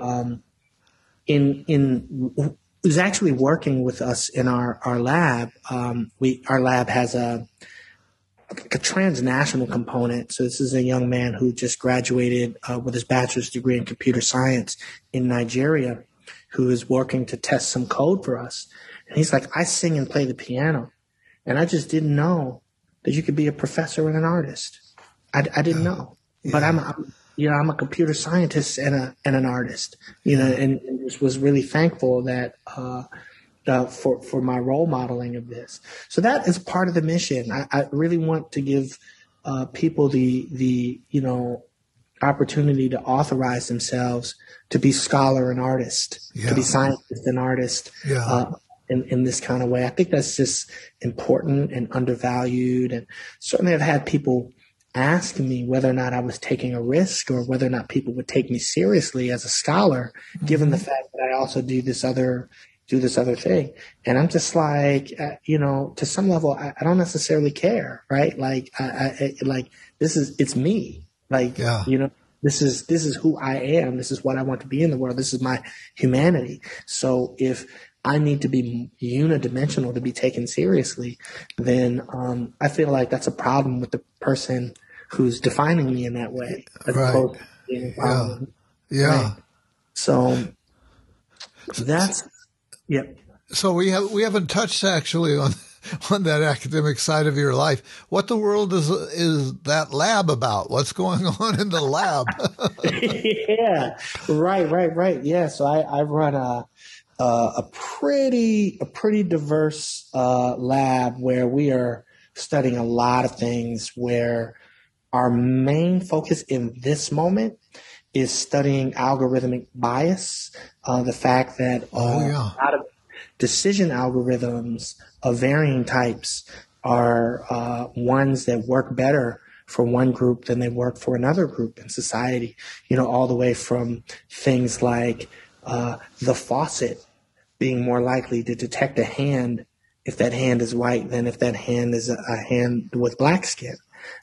who's actually working with us in our lab. Our lab has a transnational component. So this is a young man who just graduated with his bachelor's degree in computer science in Nigeria, who is working to test some code for us. And he's like, I sing and play the piano, and I just didn't know that you could be a professor and an artist. I didn't know, but I'm a computer scientist and an artist, and just was really thankful that, for my role modeling of this. So that is part of the mission. I really want to give people the opportunity to authorize themselves to be scholar and artist, to be scientist and artist in this kind of way. I think that's just important and undervalued. And certainly I've had people ask me whether or not I was taking a risk, or whether or not people would take me seriously as a scholar, given the fact that I also do this other thing. And I'm just like, to some level, I don't necessarily care, right? Like, it's me. Like, this is who I am. This is what I want to be in the world. This is my humanity. So if I need to be unidimensional to be taken seriously, then I feel like that's a problem with the person who's defining me in that way. As opposed to being a problem. Right? So that's, So we haven't touched actually on that academic side of your life. What the world is that lab about? What's going on in the lab? Yeah, right. Yeah, so I run a pretty diverse lab where we are studying a lot of things, where our main focus in this moment is studying algorithmic bias, the fact that a lot of decision algorithms of varying types are ones that work better for one group than they work for another group in society, all the way from things like the faucet being more likely to detect a hand if that hand is white than if that hand is a hand with black skin.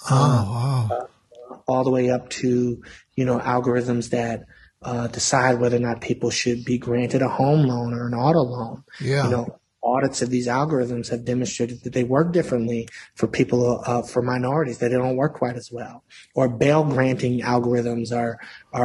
All the way up to, algorithms that decide whether or not people should be granted a home loan or an auto loan. Audits of these algorithms have demonstrated that they work differently for people, for minorities, that they don't work quite as well. Or bail granting algorithms are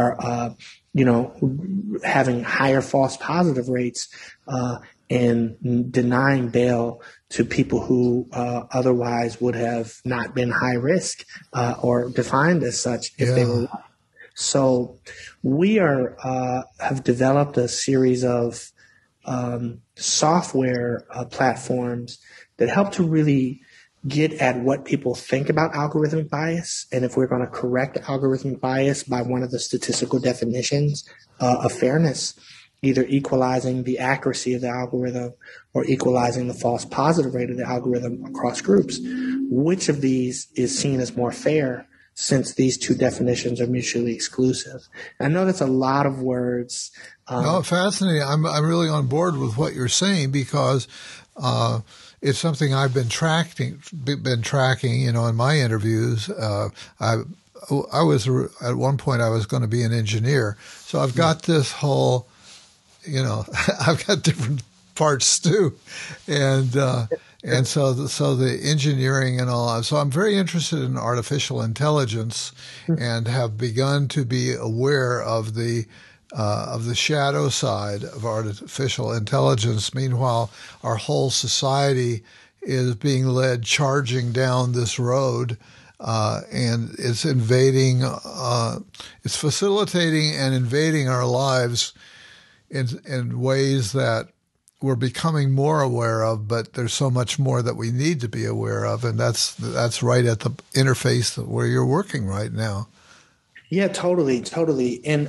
having higher false positive rates, and denying bail to people who otherwise would have not been high risk or defined as such if they were. So we have developed a series of software platforms that help to really get at what people think about algorithmic bias, and if we're going to correct algorithmic bias by one of the statistical definitions of fairness, either equalizing the accuracy of the algorithm or equalizing the false positive rate of the algorithm across groups, which of these is seen as more fair, since these two definitions are mutually exclusive? I know that's a lot of words. No, fascinating. I'm really on board with what you're saying, because it's something I've been tracking, in my interviews. I was at one point I was going to be an engineer, so I've got this whole, I've got different parts too, and so the engineering and all that. So I'm very interested in artificial intelligence, and have begun to be aware of the shadow side of artificial intelligence. Meanwhile, our whole society is being led charging down this road, and it's invading, it's facilitating and invading our lives in ways that we're becoming more aware of, but there's so much more that we need to be aware of, and that's right at the interface where you're working right now. Yeah, totally. And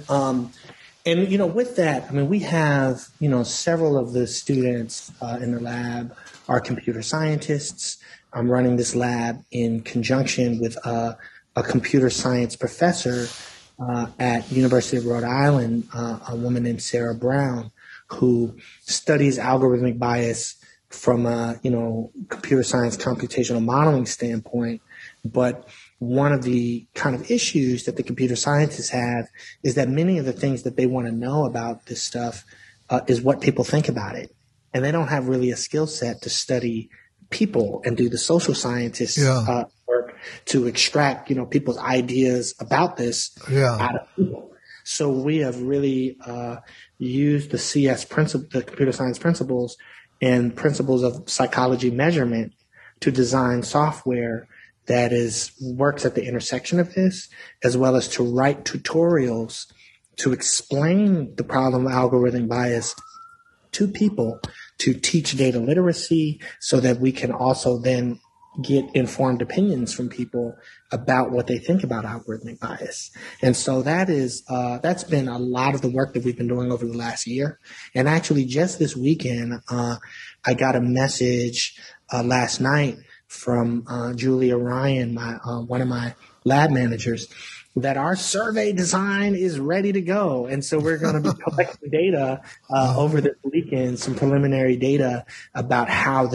with that, I mean, we have, several of the students in the lab are computer scientists. I'm running this lab in conjunction with a computer science professor at University of Rhode Island, a woman named Sarah Brown, who studies algorithmic bias from a, computer science computational modeling standpoint. But one of the kind of issues that the computer scientists have is that many of the things that they want to know about this stuff is what people think about it. And they don't have really a skill set to study people and do the social scientists work to extract, people's ideas about this out of people. So we have really used the CS principle, the computer science principles and principles of psychology measurement to design software that works at the intersection of this, as well as to write tutorials to explain the problem of algorithmic bias to people, to teach data literacy so that we can also then get informed opinions from people about what they think about algorithmic bias. And so that's been a lot of the work that we've been doing over the last year. And actually just this weekend, I got a message last night from Julia Ryan, one of my lab managers, that our survey design is ready to go. And so we're going to be collecting data over this weekend, some preliminary data about how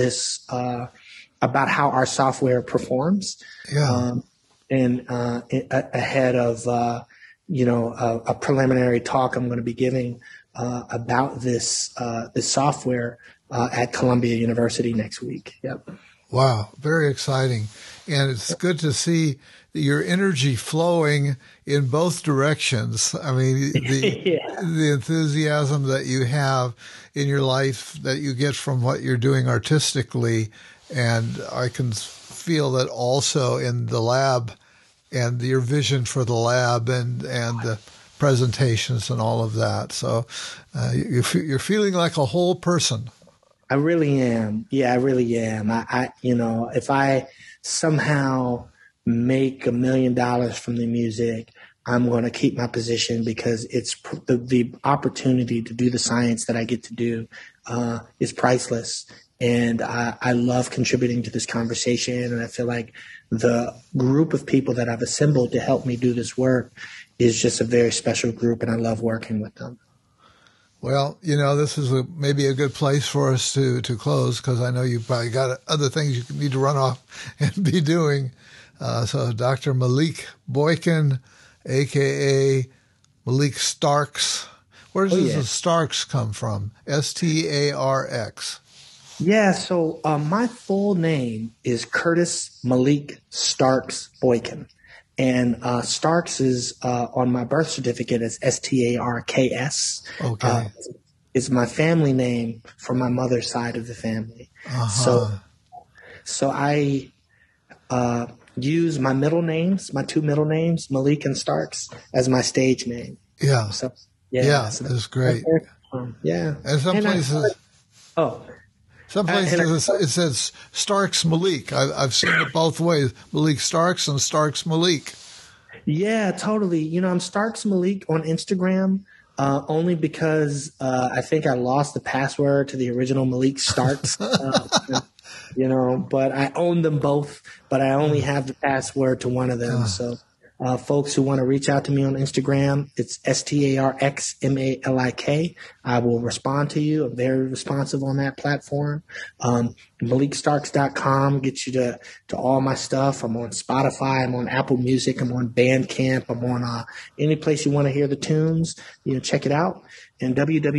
about how our software performs. And ahead of, a preliminary talk I'm going to be giving about this software at Columbia University next week. Yep. Wow, very exciting. And it's good to see your energy flowing in both directions. I mean, the enthusiasm that you have in your life that you get from what you're doing artistically. And I can feel that also in the lab and your vision for the lab and the presentations and all of that. So you're feeling like a whole person. I really am. Yeah, I really am. I if I somehow make $1 million from the music, I'm going to keep my position because it's the opportunity to do the science that I get to do is priceless. And I love contributing to this conversation. And I feel like the group of people that I've assembled to help me do this work is just a very special group, and I love working with them. Well, this is maybe a good place for us to close because I know you probably got other things you need to run off and be doing. So Dr. Malik Boykin, a.k.a. Malik Starks. Where does the Starks come from? Starx. Yeah, so my full name is Curtis Malik Starks Boykin. And Starks is on my birth certificate as Starks. Okay. It's my family name from my mother's side of the family. So I use my middle names, my two middle names, Malik and Starks, as my stage name. Yeah. So, so that's great. Yeah. And some places. Some places it says Starks Malik. I've seen it both ways, Malik Starks and Starks Malik. Yeah, totally. I'm Starks Malik on Instagram only because I think I lost the password to the original Malik Starks. But I own them both, but I only have the password to one of them. So folks who want to reach out to me on Instagram, it's StarxMalik. I will respond to you. I'm very responsive on that platform. MalikStarks.com gets you to all my stuff. I'm on Spotify. I'm on Apple Music. I'm on Bandcamp. I'm on any place you want to hear the tunes. Check it out. And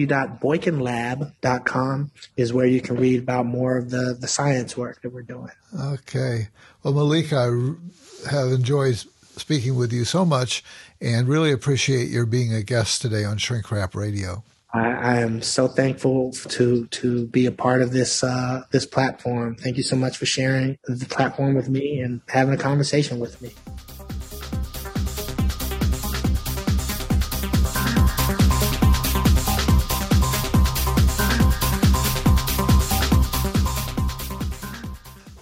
www.boykinlab.com is where you can read about more of the science work that we're doing. Okay. Well, Malik, I have enjoyed speaking with you so much and really appreciate your being a guest today on Shrink Rap Radio. I am so thankful to be a part of this platform. Thank you so much for sharing the platform with me and having a conversation with me.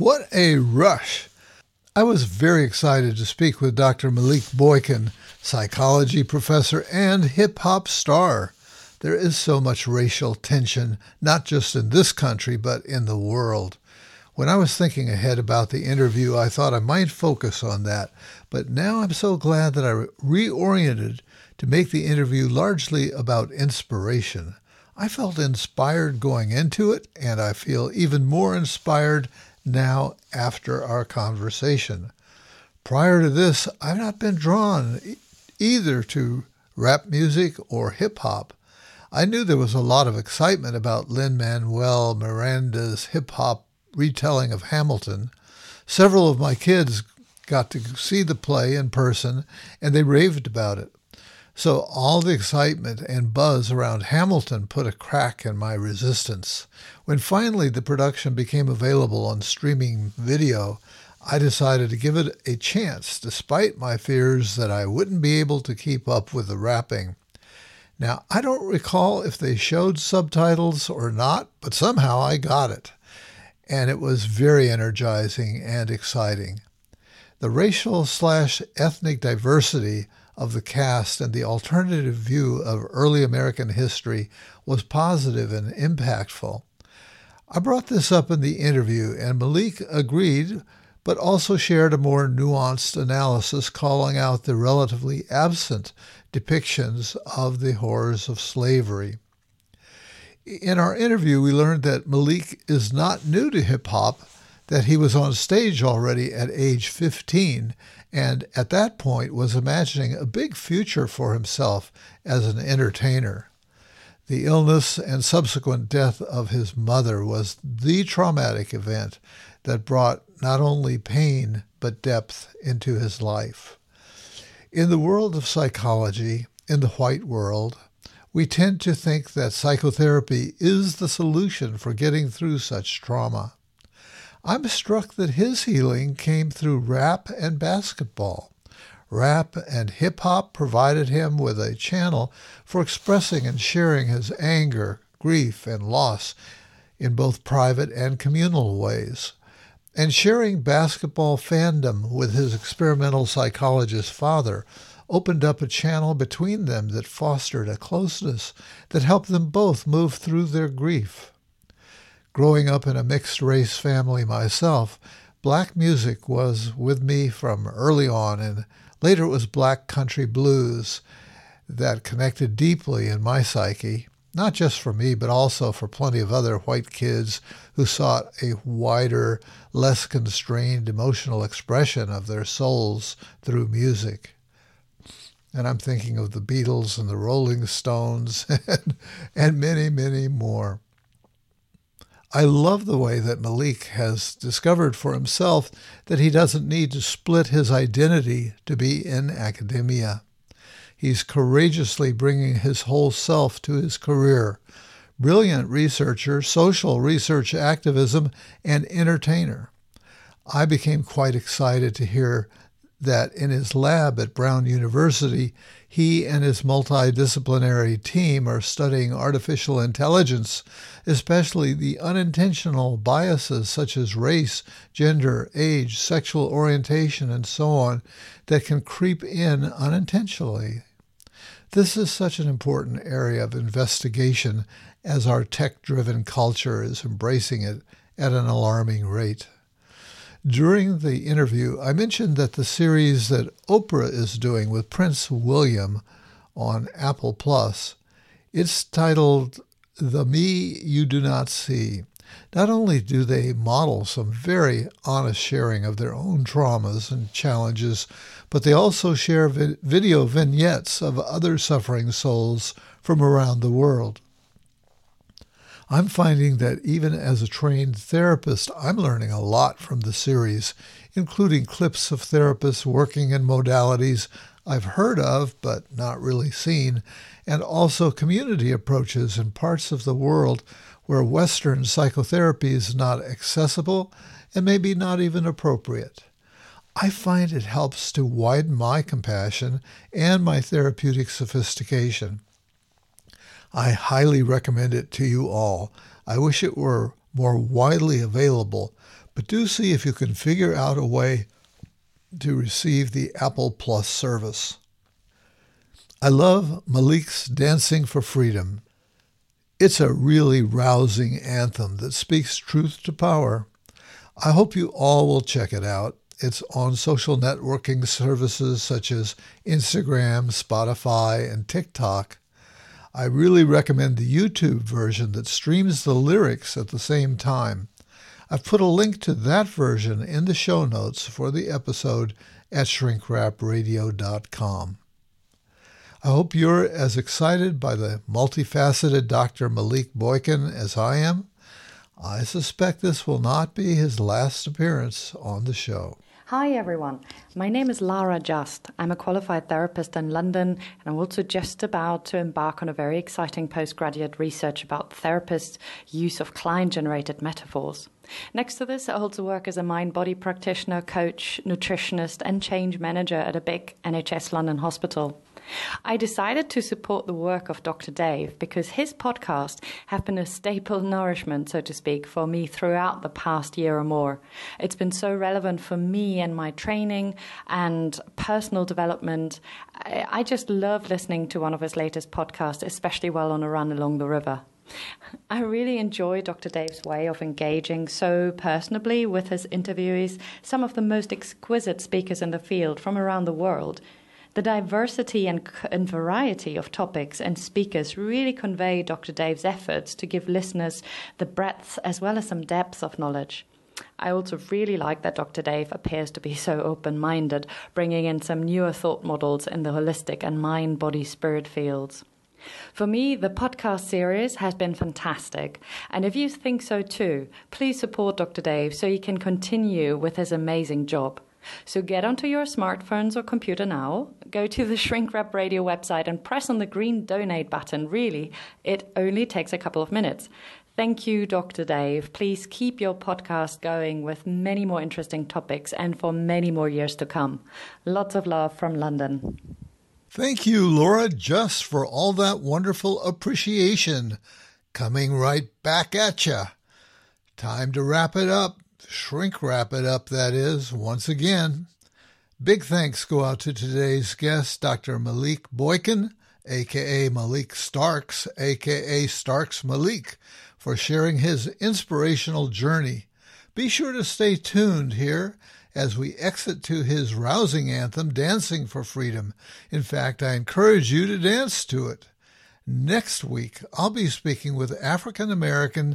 What a rush! I was very excited to speak with Dr. Malik Boykin, psychology professor and hip-hop star. There is so much racial tension, not just in this country, but in the world. When I was thinking ahead about the interview, I thought I might focus on that, but now I'm so glad that I reoriented to make the interview largely about inspiration. I felt inspired going into it, and I feel even more inspired now after our conversation. Prior to this, I've not been drawn either to rap music or hip-hop. I knew there was a lot of excitement about Lin-Manuel Miranda's hip-hop retelling of Hamilton. Several of my kids got to see the play in person, and they raved about it. So all the excitement and buzz around Hamilton put a crack in my resistance. When finally the production became available on streaming video, I decided to give it a chance, despite my fears that I wouldn't be able to keep up with the rapping. Now, I don't recall if they showed subtitles or not, but somehow I got it. And it was very energizing and exciting. The racial/ethnic diversity of the cast and the alternative view of early American history was positive and impactful. I brought this up in the interview, and Malik agreed, but also shared a more nuanced analysis calling out the relatively absent depictions of the horrors of slavery. In our interview, we learned that Malik is not new to hip-hop, that he was on stage already at age 15, and at that point was imagining a big future for himself as an entertainer. The illness and subsequent death of his mother was the traumatic event that brought not only pain but depth into his life. In the world of psychology, in the white world, we tend to think that psychotherapy is the solution for getting through such trauma. I'm struck that his healing came through rap and basketball. Rap and hip-hop provided him with a channel for expressing and sharing his anger, grief, and loss in both private and communal ways. And sharing basketball fandom with his experimental psychologist father opened up a channel between them that fostered a closeness that helped them both move through their grief. Growing up in a mixed-race family myself, black music was with me from early on, and later it was black country blues that connected deeply in my psyche, not just for me, but also for plenty of other white kids who sought a wider, less constrained emotional expression of their souls through music. And I'm thinking of the Beatles and the Rolling Stones and many, many more. I love the way that Malik has discovered for himself that he doesn't need to split his identity to be in academia. He's courageously bringing his whole self to his career. Brilliant researcher, social research activism, and entertainer. I became quite excited to hear that in his lab at Brown University, he and his multidisciplinary team are studying artificial intelligence, especially the unintentional biases such as race, gender, age, sexual orientation, and so on that can creep in unintentionally. This is such an important area of investigation as our tech-driven culture is embracing it at an alarming rate. During the interview, I mentioned that the series that Oprah is doing with Prince William on Apple Plus, it's titled The Me You Do Not See. Not only do they model some very honest sharing of their own traumas and challenges, but they also share video vignettes of other suffering souls from around the world. I'm finding that even as a trained therapist, I'm learning a lot from the series, including clips of therapists working in modalities I've heard of but not really seen, and also community approaches in parts of the world where Western psychotherapy is not accessible and maybe not even appropriate. I find it helps to widen my compassion and my therapeutic sophistication. I highly recommend it to you all. I wish it were more widely available, but do see if you can figure out a way to receive the Apple Plus service. I love Malik's Dancing for Freedom. It's a really rousing anthem that speaks truth to power. I hope you all will check it out. It's on social networking services such as Instagram, Spotify, and TikTok. I really recommend the YouTube version that streams the lyrics at the same time. I've put a link to that version in the show notes for the episode at shrinkwrapradio.com. I hope you're as excited by the multifaceted Dr. Malik Boykin as I am. I suspect this will not be his last appearance on the show. Hi everyone, my name is Lara Just. I'm a qualified therapist in London, and I'm also just about to embark on a very exciting postgraduate research about therapists' use of client-generated metaphors. Next to this, I also work as a mind-body practitioner, coach, nutritionist, and change manager at a big NHS London hospital. I decided to support the work of Dr. Dave because his podcasts have been a staple nourishment, so to speak, for me throughout the past year or more. It's been so relevant for me and my training and personal development. I just love listening to one of his latest podcasts, especially while on a run along the river. I really enjoy Dr. Dave's way of engaging so personably with his interviewees, some of the most exquisite speakers in the field from around the world. The diversity and variety of topics and speakers really convey Dr. Dave's efforts to give listeners the breadth as well as some depth of knowledge. I also really like that Dr. Dave appears to be so open-minded, bringing in some newer thought models in the holistic and mind-body-spirit fields. For me, the podcast series has been fantastic, and if you think so too, please support Dr. Dave so he can continue with his amazing job. So get onto your smartphones or computer now, go to the Shrink Rap Radio website and press on the green donate button. Really, it only takes a couple of minutes. Thank you, Dr. Dave. Please keep your podcast going with many more interesting topics and for many more years to come. Lots of love from London. Thank you, Laura, just for all that wonderful appreciation. Coming right back at ya. Time to wrap it up. Shrink wrap it up, that is, once again. Big thanks go out to today's guest, Dr. Malik Boykin, a.k.a. Malik Starks, a.k.a. Starks Malik, for sharing his inspirational journey. Be sure to stay tuned here as we exit to his rousing anthem, Dancing for Freedom. In fact, I encourage you to dance to it. Next week, I'll be speaking with African-American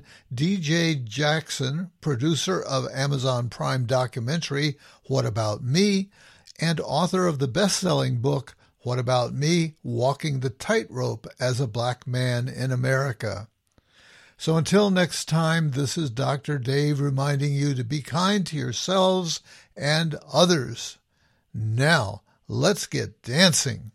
DJ Jackson, producer of Amazon Prime documentary, What About Me, and author of the best-selling book, What About Me? Walking the Tightrope as a Black Man in America. So until next time, this is Dr. Dave reminding you to be kind to yourselves and others. Now, let's get dancing.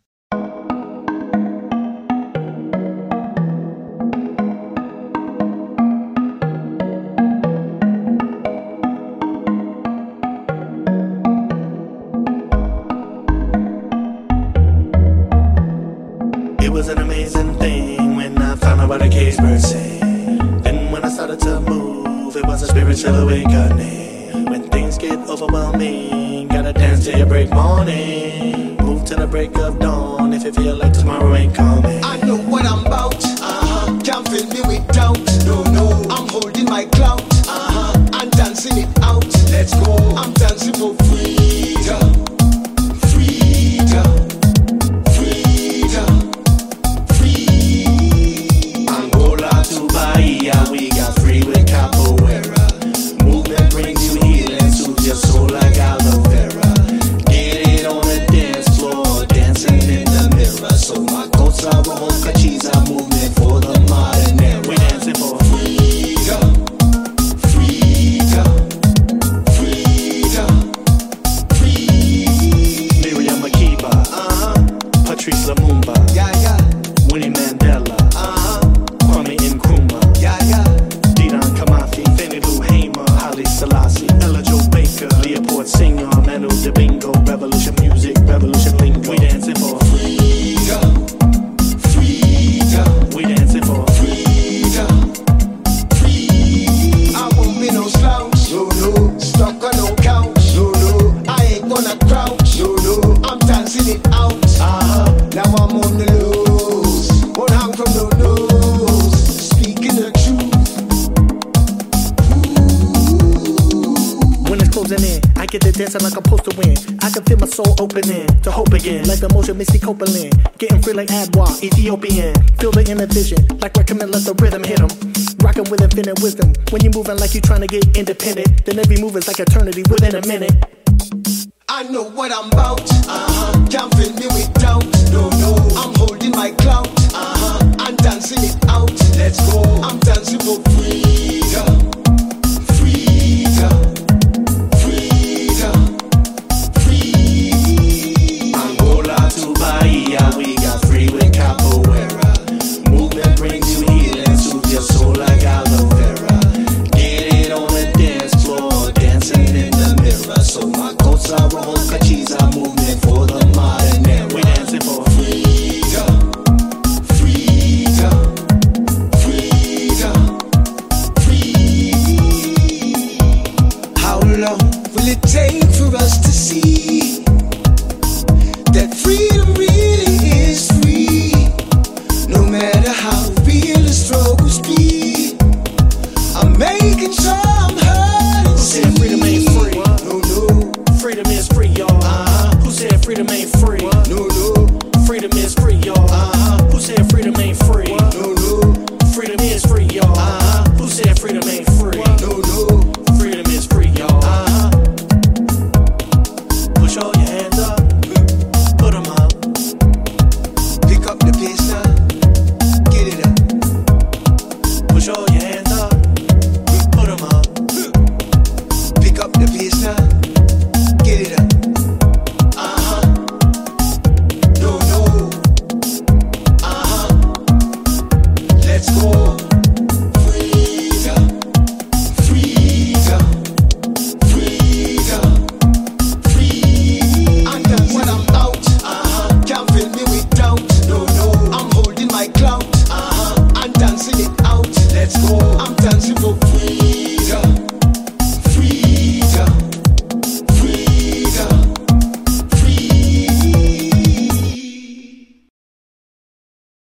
It was an amazing thing when I found out what a case per se. Then when I started to move, it was a spiritual awakening. When things get overwhelming, gotta dance till you break morning. Move till the break of dawn if you feel like tomorrow ain't coming. I know what I'm about, can't fill me with doubt. No, I'm holding my clout, I'm dancing it out. Let's go, I'm dancing for freedom. Freedom. Bahia, we got free with capoeira. Movement brings you healing, soothes your soul like aloe vera. Get it on the dance floor, dancing in the mirror. So my cosa roja cheese, movement for the modern era. We dancing for freedom, freedom, freedom, freedom. Miriam Makeba, Patrice Lumumba, Winnie Mandela, Kwame Nkrumah, Didan Kamafi, Fenilu Hamer, Haile Selassie, Ella Joe Baker, Leopold Singer, Manu Dibingo, Revolution Music, Revolution Lingo. We dancing for freedom, freedom. We dancing for freedom, freedom. I won't be no slouch, no. racing like I'm supposed to win. I can feel my soul opening to hope again. Like the motion, Misty Copeland. Getting free like Adwa, Ethiopian. Feel the inner vision, like recommend let the rhythm hit 'em. Rockin' with infinite wisdom. When you're moving like you're trying to get independent, then every move is like eternity within a minute. I know what I'm about. Can't fill me with doubt. No, I'm holding my clout. I'm dancing it out. Let's go. I'm dancing for freedom. Freedom. Freedom. Freedom. Angola to Bahia, we got free with capoeira. Movement brings you healing to your soul like aloe vera. Get it on the dance floor, dancing in the mirror. So my coats are on, Kachiza movement for the modern era. We dancing for freedom. Freedom. Freedom. Freedom. How long will it take for us to see that freedom really is free? No matter how real the struggles be, I'm making sure I'm heard. Who said freedom ain't free? No. Freedom is free, y'all. Who said freedom ain't free? No.